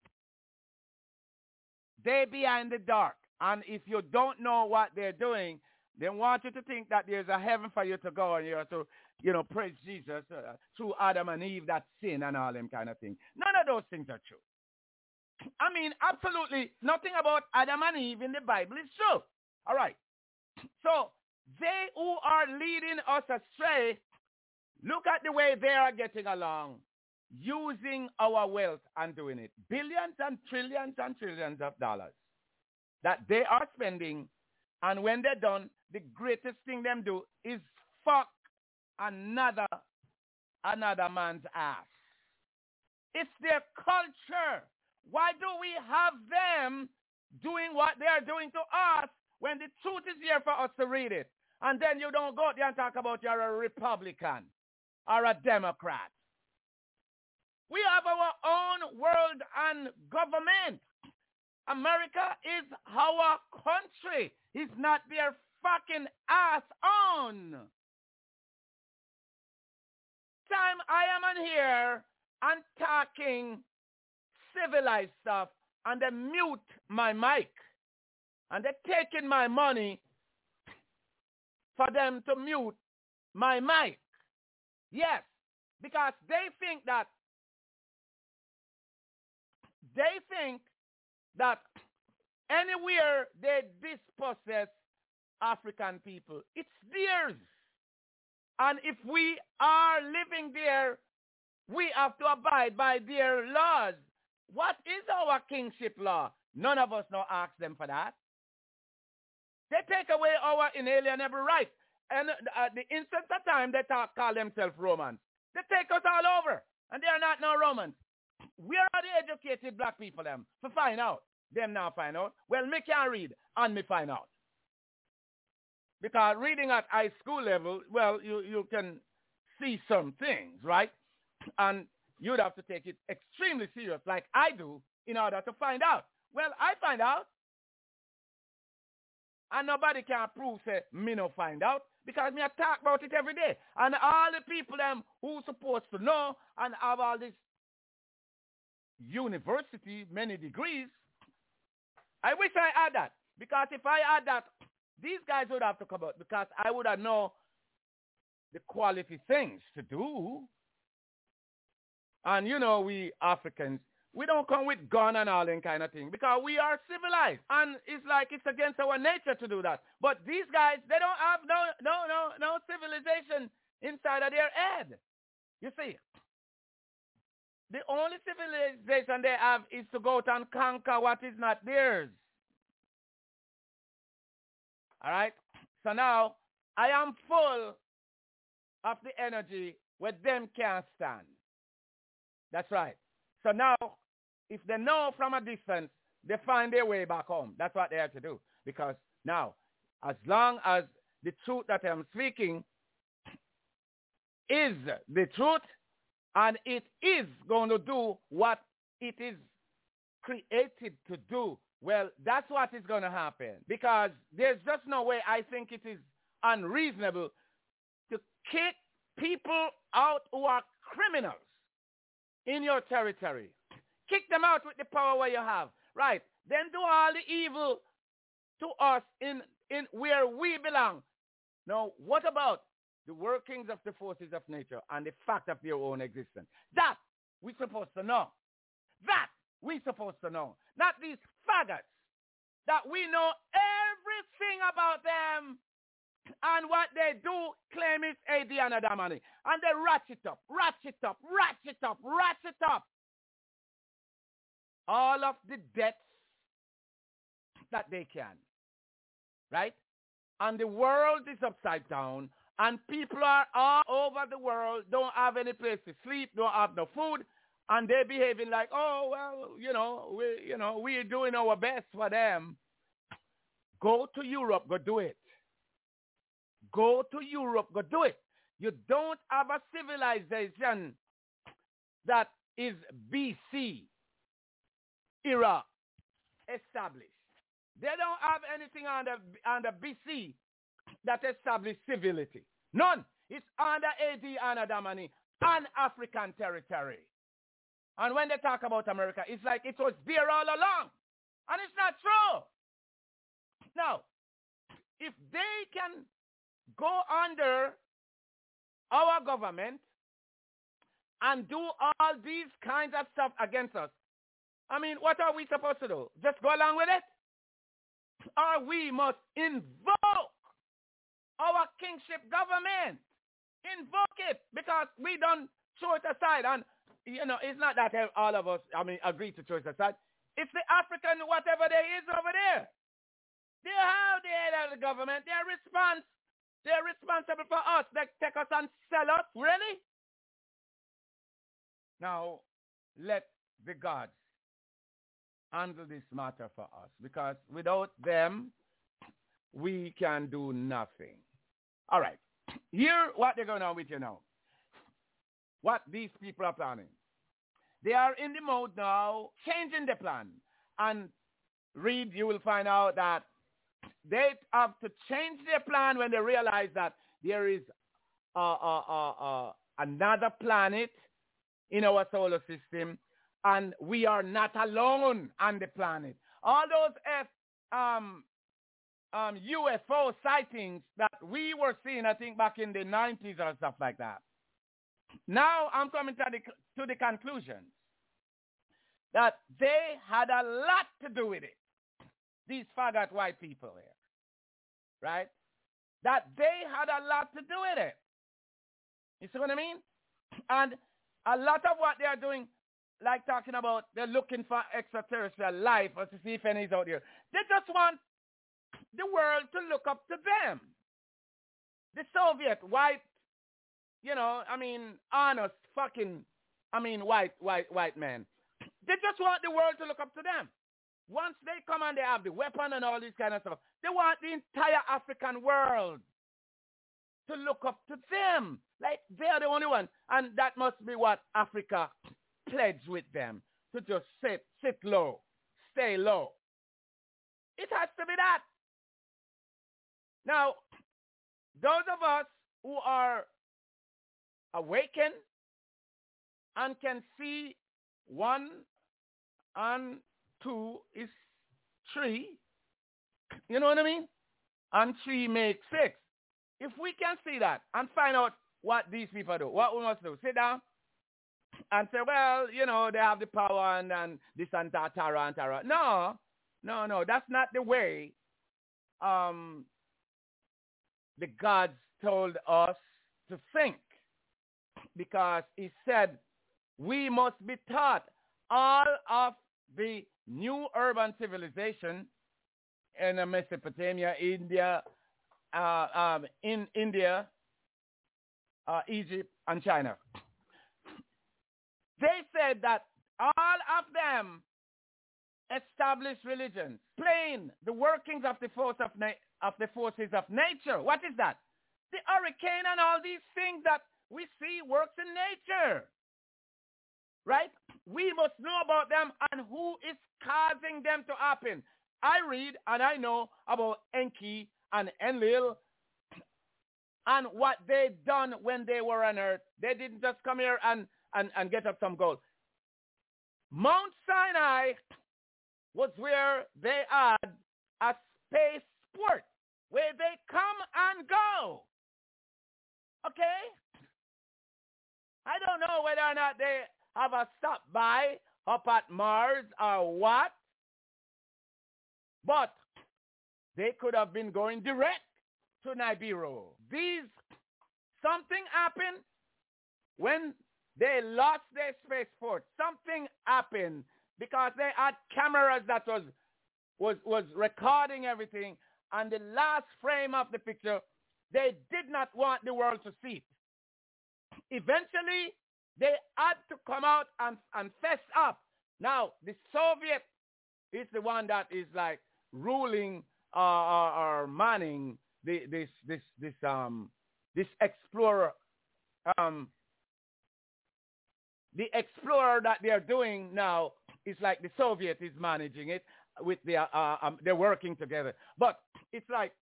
They behind the dark. And if you don't know what they're doing, they want you to think that there's a heaven for you to go and you have to, you know, praise Jesus through Adam and Eve, that sin and all them kind of things. None of those things are true. I mean, absolutely nothing about Adam and Eve in the Bible is true. All right. So they who are leading us astray, look at the way they are getting along, using our wealth and doing it. Billions and trillions of dollars that they are spending, and when they're done, the greatest thing them do is fuck another man's ass. It's their culture. Why do we have them doing what they are doing to us when the truth is here for us to read it? And then you don't go there and talk about you're a Republican or a Democrat. We have our own world and government. America is our country. It's not their fucking ass on. Time I am on here and talking civilized stuff, and they mute my mic. And they're taking my money for them to mute my mic. Yes, because they think that anywhere they dispossess African people, it's theirs. And if we are living there, we have to abide by their laws. What is our kingship law? None of us now ask them for that. They take away our inalienable rights. And the instant of time they call themselves Romans. They take us all over. And they are not no Romans. Where are the educated black people them to find out? Them now find out. Well, me can't read and me find out. Because reading at high school level, well, you can see some things, right? And you'd have to take it extremely serious like I do in order to find out. Well, I find out. And nobody can prove, say, me no find out. Because me I talk about it every day. And all the people them who supposed to know and have all this university, many degrees, I wish I had that. Because if I had that, these guys would have to come out. Because I would have known the quality things to do. And you know, we Africans, we don't come with gun and all that kind of thing because we are civilized. And it's like it's against our nature to do that. But these guys, they don't have no civilization inside of their head. You see, the only civilization they have is to go out and conquer what is not theirs. All right? So now, I am full of the energy where them can't stand. That's right. So now, if they know from a distance, they find their way back home. That's what they have to do. Because now, as long as the truth that I'm speaking is the truth, and it is going to do what it is created to do, well, that's what is going to happen. Because there's just no way I think it is unreasonable to kick people out who are criminals in your territory. Kick them out with the power where you have. Right. Then do all the evil to us in where we belong. Now, what about the workings of the forces of nature and the fact of their own existence? That we're supposed to know. That we're supposed to know. Not these faggots that we know everything about them, and what they do claim is AD and Adamani. And they ratchet up. All of the debts that they can. Right? And the world is upside down. And people are all over the world, don't have any place to sleep, don't have no food. And they're behaving like, oh, well, we're doing our best for them. Go to Europe, go do it. Go to Europe, go do it. You don't have a civilization that is BC era established. They don't have anything under BC that established civility. None. It's under AD and Adamani and African territory. And when they talk about America, it's like it was there all along. And it's not true. Now, if they can go under our government and do all these kinds of stuff against us, I mean, what are we supposed to do? Just go along with it? Or we must invoke our kingship government. Invoke it, because we don't throw it aside. And, it's not that all of us, agree to throw it aside. It's the African whatever there is over there. They have the head of the government. They're responsible for us. They take us and sell us. Really? Now, let the gods handle this matter for us, because without them, we can do nothing. All right. Here, what they're going on with you now. What these people are planning. They are in the mode now, changing the plan. And read, you will find out that they have to change their plan when they realize that there is another planet in our solar system, and we are not alone on the planet. All those UFO sightings that we were seeing, I think, back in the 90s or stuff like that. Now I'm coming to the conclusion that they had a lot to do with it. These faggot white people here. Right? That they had a lot to do with it. You see what I mean? And a lot of what they are doing, like talking about they're looking for extraterrestrial life or to see if any is out there. They just want the world to look up to them. The Soviet white, honest fucking, white men. They just want the world to look up to them. Once they come and they have the weapon and all this kind of stuff, they want the entire African world to look up to them. Like they are the only one. And that must be what Africa pledged with them, to just sit low, stay low. It has to be that. Now, those of us who are awakened and can see 1 and 2 is 3, you know what I mean? And 3 makes 6. if we can see that and find out what these people do, what we must do, sit down and say, well, you know, they have the power and this and that, tara and tara. No, that's not the way the gods told us to think, because he said we must be taught all of the new urban civilization in Mesopotamia, India, in India, Egypt, and China. They said that all of them established religions, plain the workings of the forces of nature. What is that? The hurricane and all these things that we see works in nature. Right? We must know about them and who is causing them to happen. I read and I know about Enki and Enlil and what they done when they were on earth. They didn't just come here and get up some gold. Mount Sinai was where they had a space port where they come and go. Okay? I don't know whether or not they have a stop by up at Mars or what, but they could have been going direct to Nibiru. Something happened when they lost their spaceport. Something happened because they had cameras that was recording everything, and the last frame of the picture, they did not want the world to see it. Eventually, they had to come out and fess up. Now, the Soviet is the one that is like ruling or manning this explorer. The explorer that they are doing now is like the Soviet is managing it with they're working together. But it's like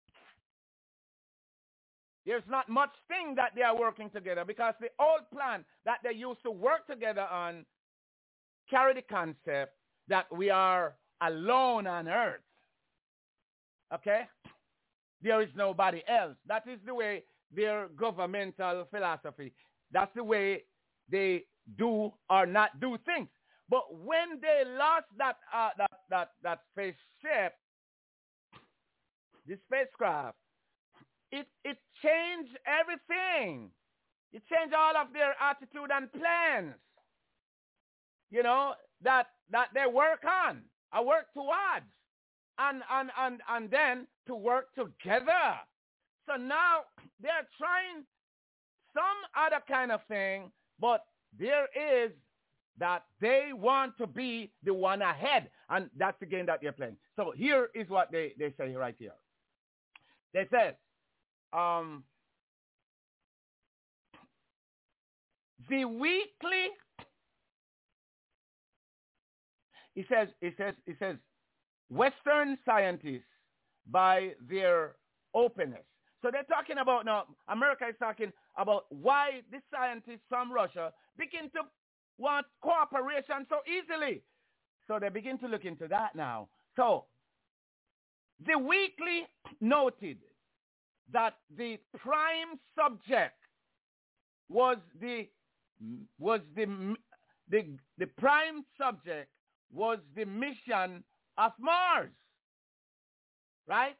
there's not much thing that they are working together, because the old plan that they used to work together on carry the concept that we are alone on earth. Okay? There is nobody else. That is the way their governmental philosophy. That's the way they do or not do things. But when they lost that spaceship, the spacecraft, it changed everything. It changed all of their attitude and plans, you know, that they work on, or work towards, and then to work together. So now they're trying some other kind of thing, but there is that they want to be the one ahead, and that's the game that they're playing. So here is what they say right here. They said, the weekly, it says, Western scientists, by their openness. So they're talking about now, America is talking about why the scientists from Russia begin to want cooperation so easily. So they begin to look into that now. So the weekly noted that the prime subject was the prime subject was the mission of Mars, right?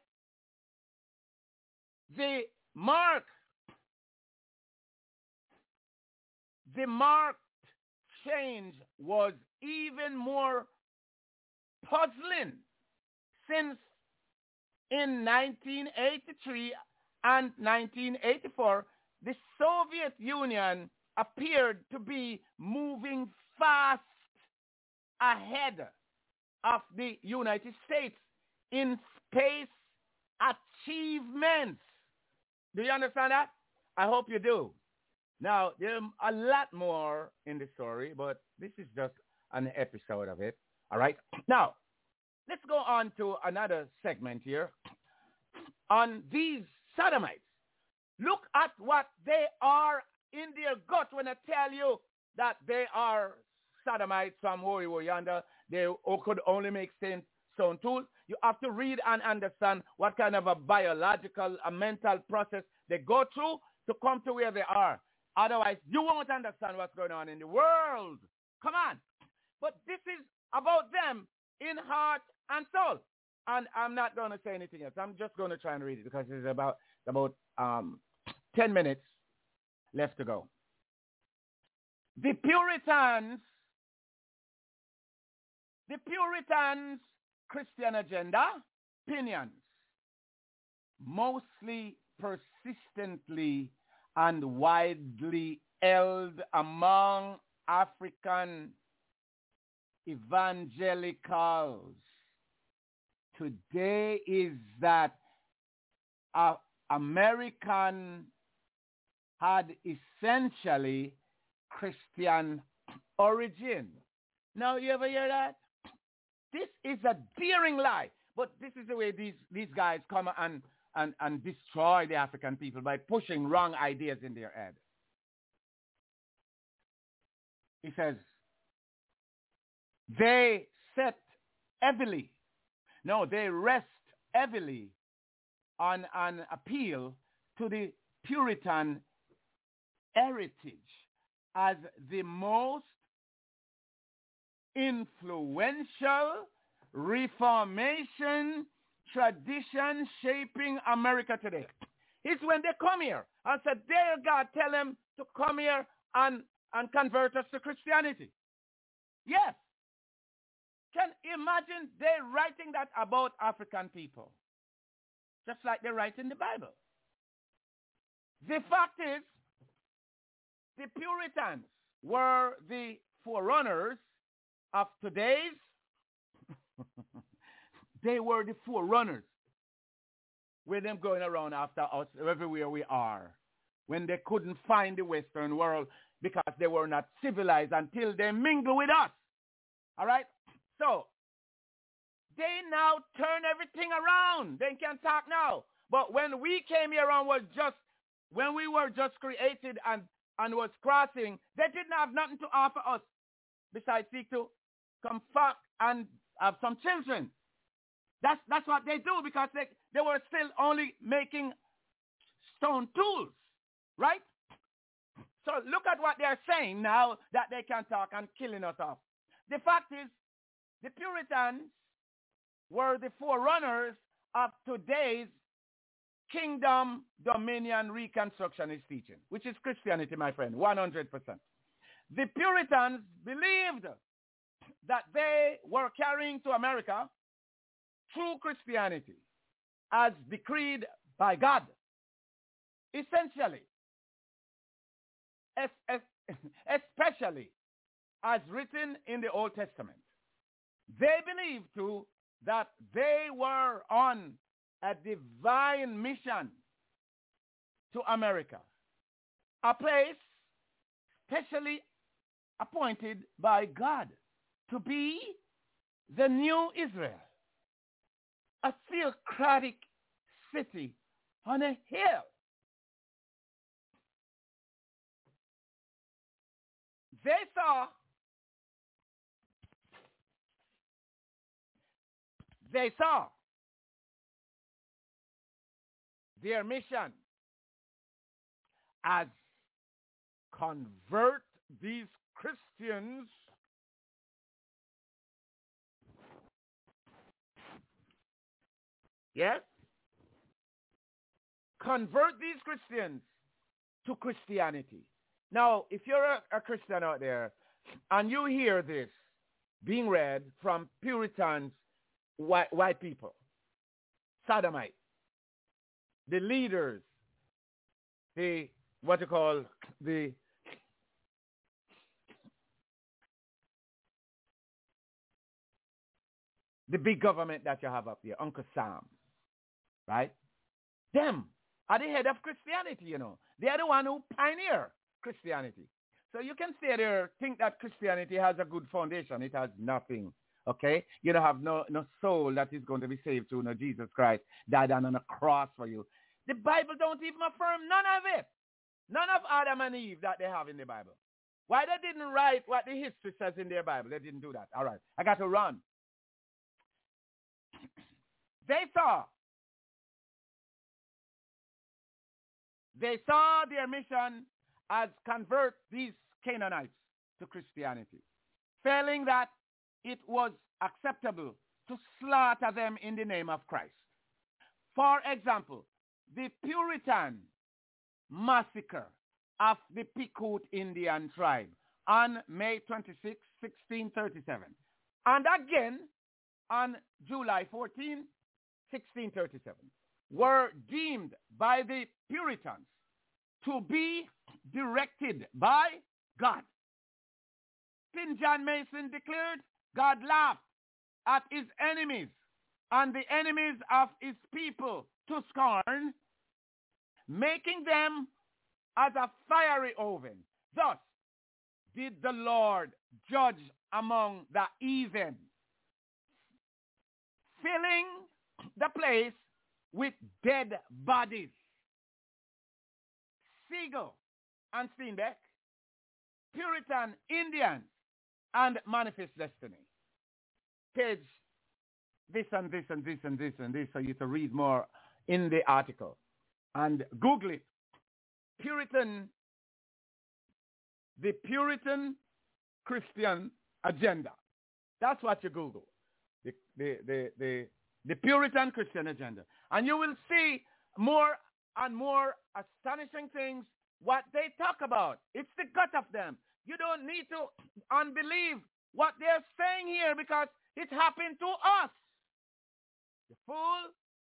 The marked change was even more puzzling, since in 1983 and 1984, the Soviet Union appeared to be moving fast ahead of the United States in space achievements. Do you understand that? I hope you do. Now, there's a lot more in the story, but this is just an episode of it. All right? Now, let's go on to another segment here on these sodomites. Look at what they are in their gut when I tell you that they are sodomites from over yonder. They could only make stone tools. You have to read and understand what kind of a biological, a mental process they go through to come to where they are. Otherwise, you won't understand what's going on in the world. Come on. But this is about them in heart and soul. And I'm not going to say anything else. I'm just going to try and read it because it's about 10 minutes left to go. The Puritans' Christian agenda, opinions, mostly persistently and widely held among African evangelicals today is that American had essentially Christian origin. Now, you ever hear that? This is a daring lie, but this is the way these guys come and destroy the African people by pushing wrong ideas in their head. He says, they rest heavily on an appeal to the Puritan heritage as the most influential Reformation tradition shaping America today. It's when they come here and said, dear God, tell them to come here and convert us to Christianity. Yes. Can you imagine they writing that about African people? Just like they write in the Bible. The fact is, the Puritans were the forerunners of today's. They were the forerunners. With them going around after us everywhere we are. When they couldn't find the Western world because they were not civilized until they mingle with us. All right? So, they now turn everything around. They can talk now. But when we came here and when we were just created and was crossing, they didn't have nothing to offer us besides seek to come back and have some children. That's what they do because they were still only making stone tools, right? So look at what they're saying now that they can talk and killing us off. The fact is, the Puritans were the forerunners of today's kingdom dominion reconstructionist teaching, which is Christianity, my friend, 100%. The Puritans believed that they were carrying to America true Christianity as decreed by God, essentially, especially as written in the Old Testament. They believed too that they were on a divine mission to America, a place specially appointed by God to be the new Israel, a theocratic city on a hill. They saw their mission as convert these Christians convert these Christians to Christianity. Now, if you're a Christian out there and you hear this being read from Puritans, white people, Sodomites, the leaders, the big government that you have up there, Uncle Sam, right? Them are the head of Christianity, you know. They are the one who pioneer Christianity. So you can stay there, think that Christianity has a good foundation. It has nothing, okay? You don't have no soul that is going to be saved through Jesus Christ died on a cross for you. The Bible don't even affirm none of it. None of Adam and Eve that they have in the Bible. Why they didn't write what the history says in their Bible? They didn't do that. All right, I got to run. They saw their mission as convert these Canaanites to Christianity, failing that it was acceptable to slaughter them in the name of Christ. For example, the Puritan massacre of the Pequot Indian tribe on May 26, 1637, and again on July 14, 1637, were deemed by the Puritans to be directed by God. King John Mason declared God laughed at his enemies and the enemies of his people to scorn, making them as a fiery oven. Thus did the Lord judge among the heathen, filling the place with dead bodies. Siegel and Steinbeck, Puritan Indians, and Manifest Destiny. Page this and this and this and this and this for you to read more in the article. And Google it. The Puritan Christian agenda. That's what you Google. The Puritan Christian agenda. And you will see more and more astonishing things what they talk about. It's the gut of them. You don't need to unbelieve what they're saying here because it happened to us. You fool.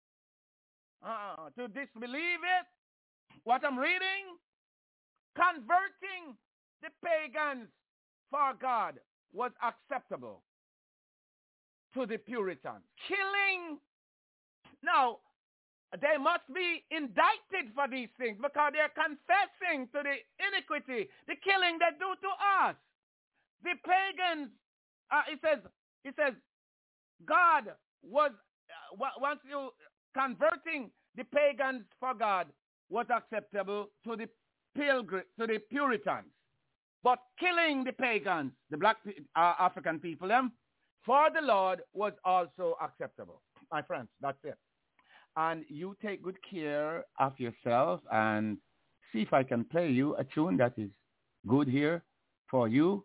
To disbelieve it. What I'm reading, converting the pagans for God was acceptable to the Puritans. Killing. Now, they must be indicted for these things because they're confessing to the iniquity, the killing they do to us. The pagans, it says, God was, once you converting the pagans for God was acceptable to the Puritans. But killing the pagans, the black African people, for the Lord was also acceptable. My friends, that's it. And you take good care of yourself and see if I can play you a tune that is good here for you.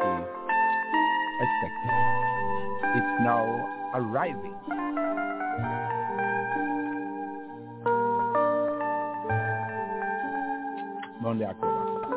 we expected. It's now arriving. Monday, October.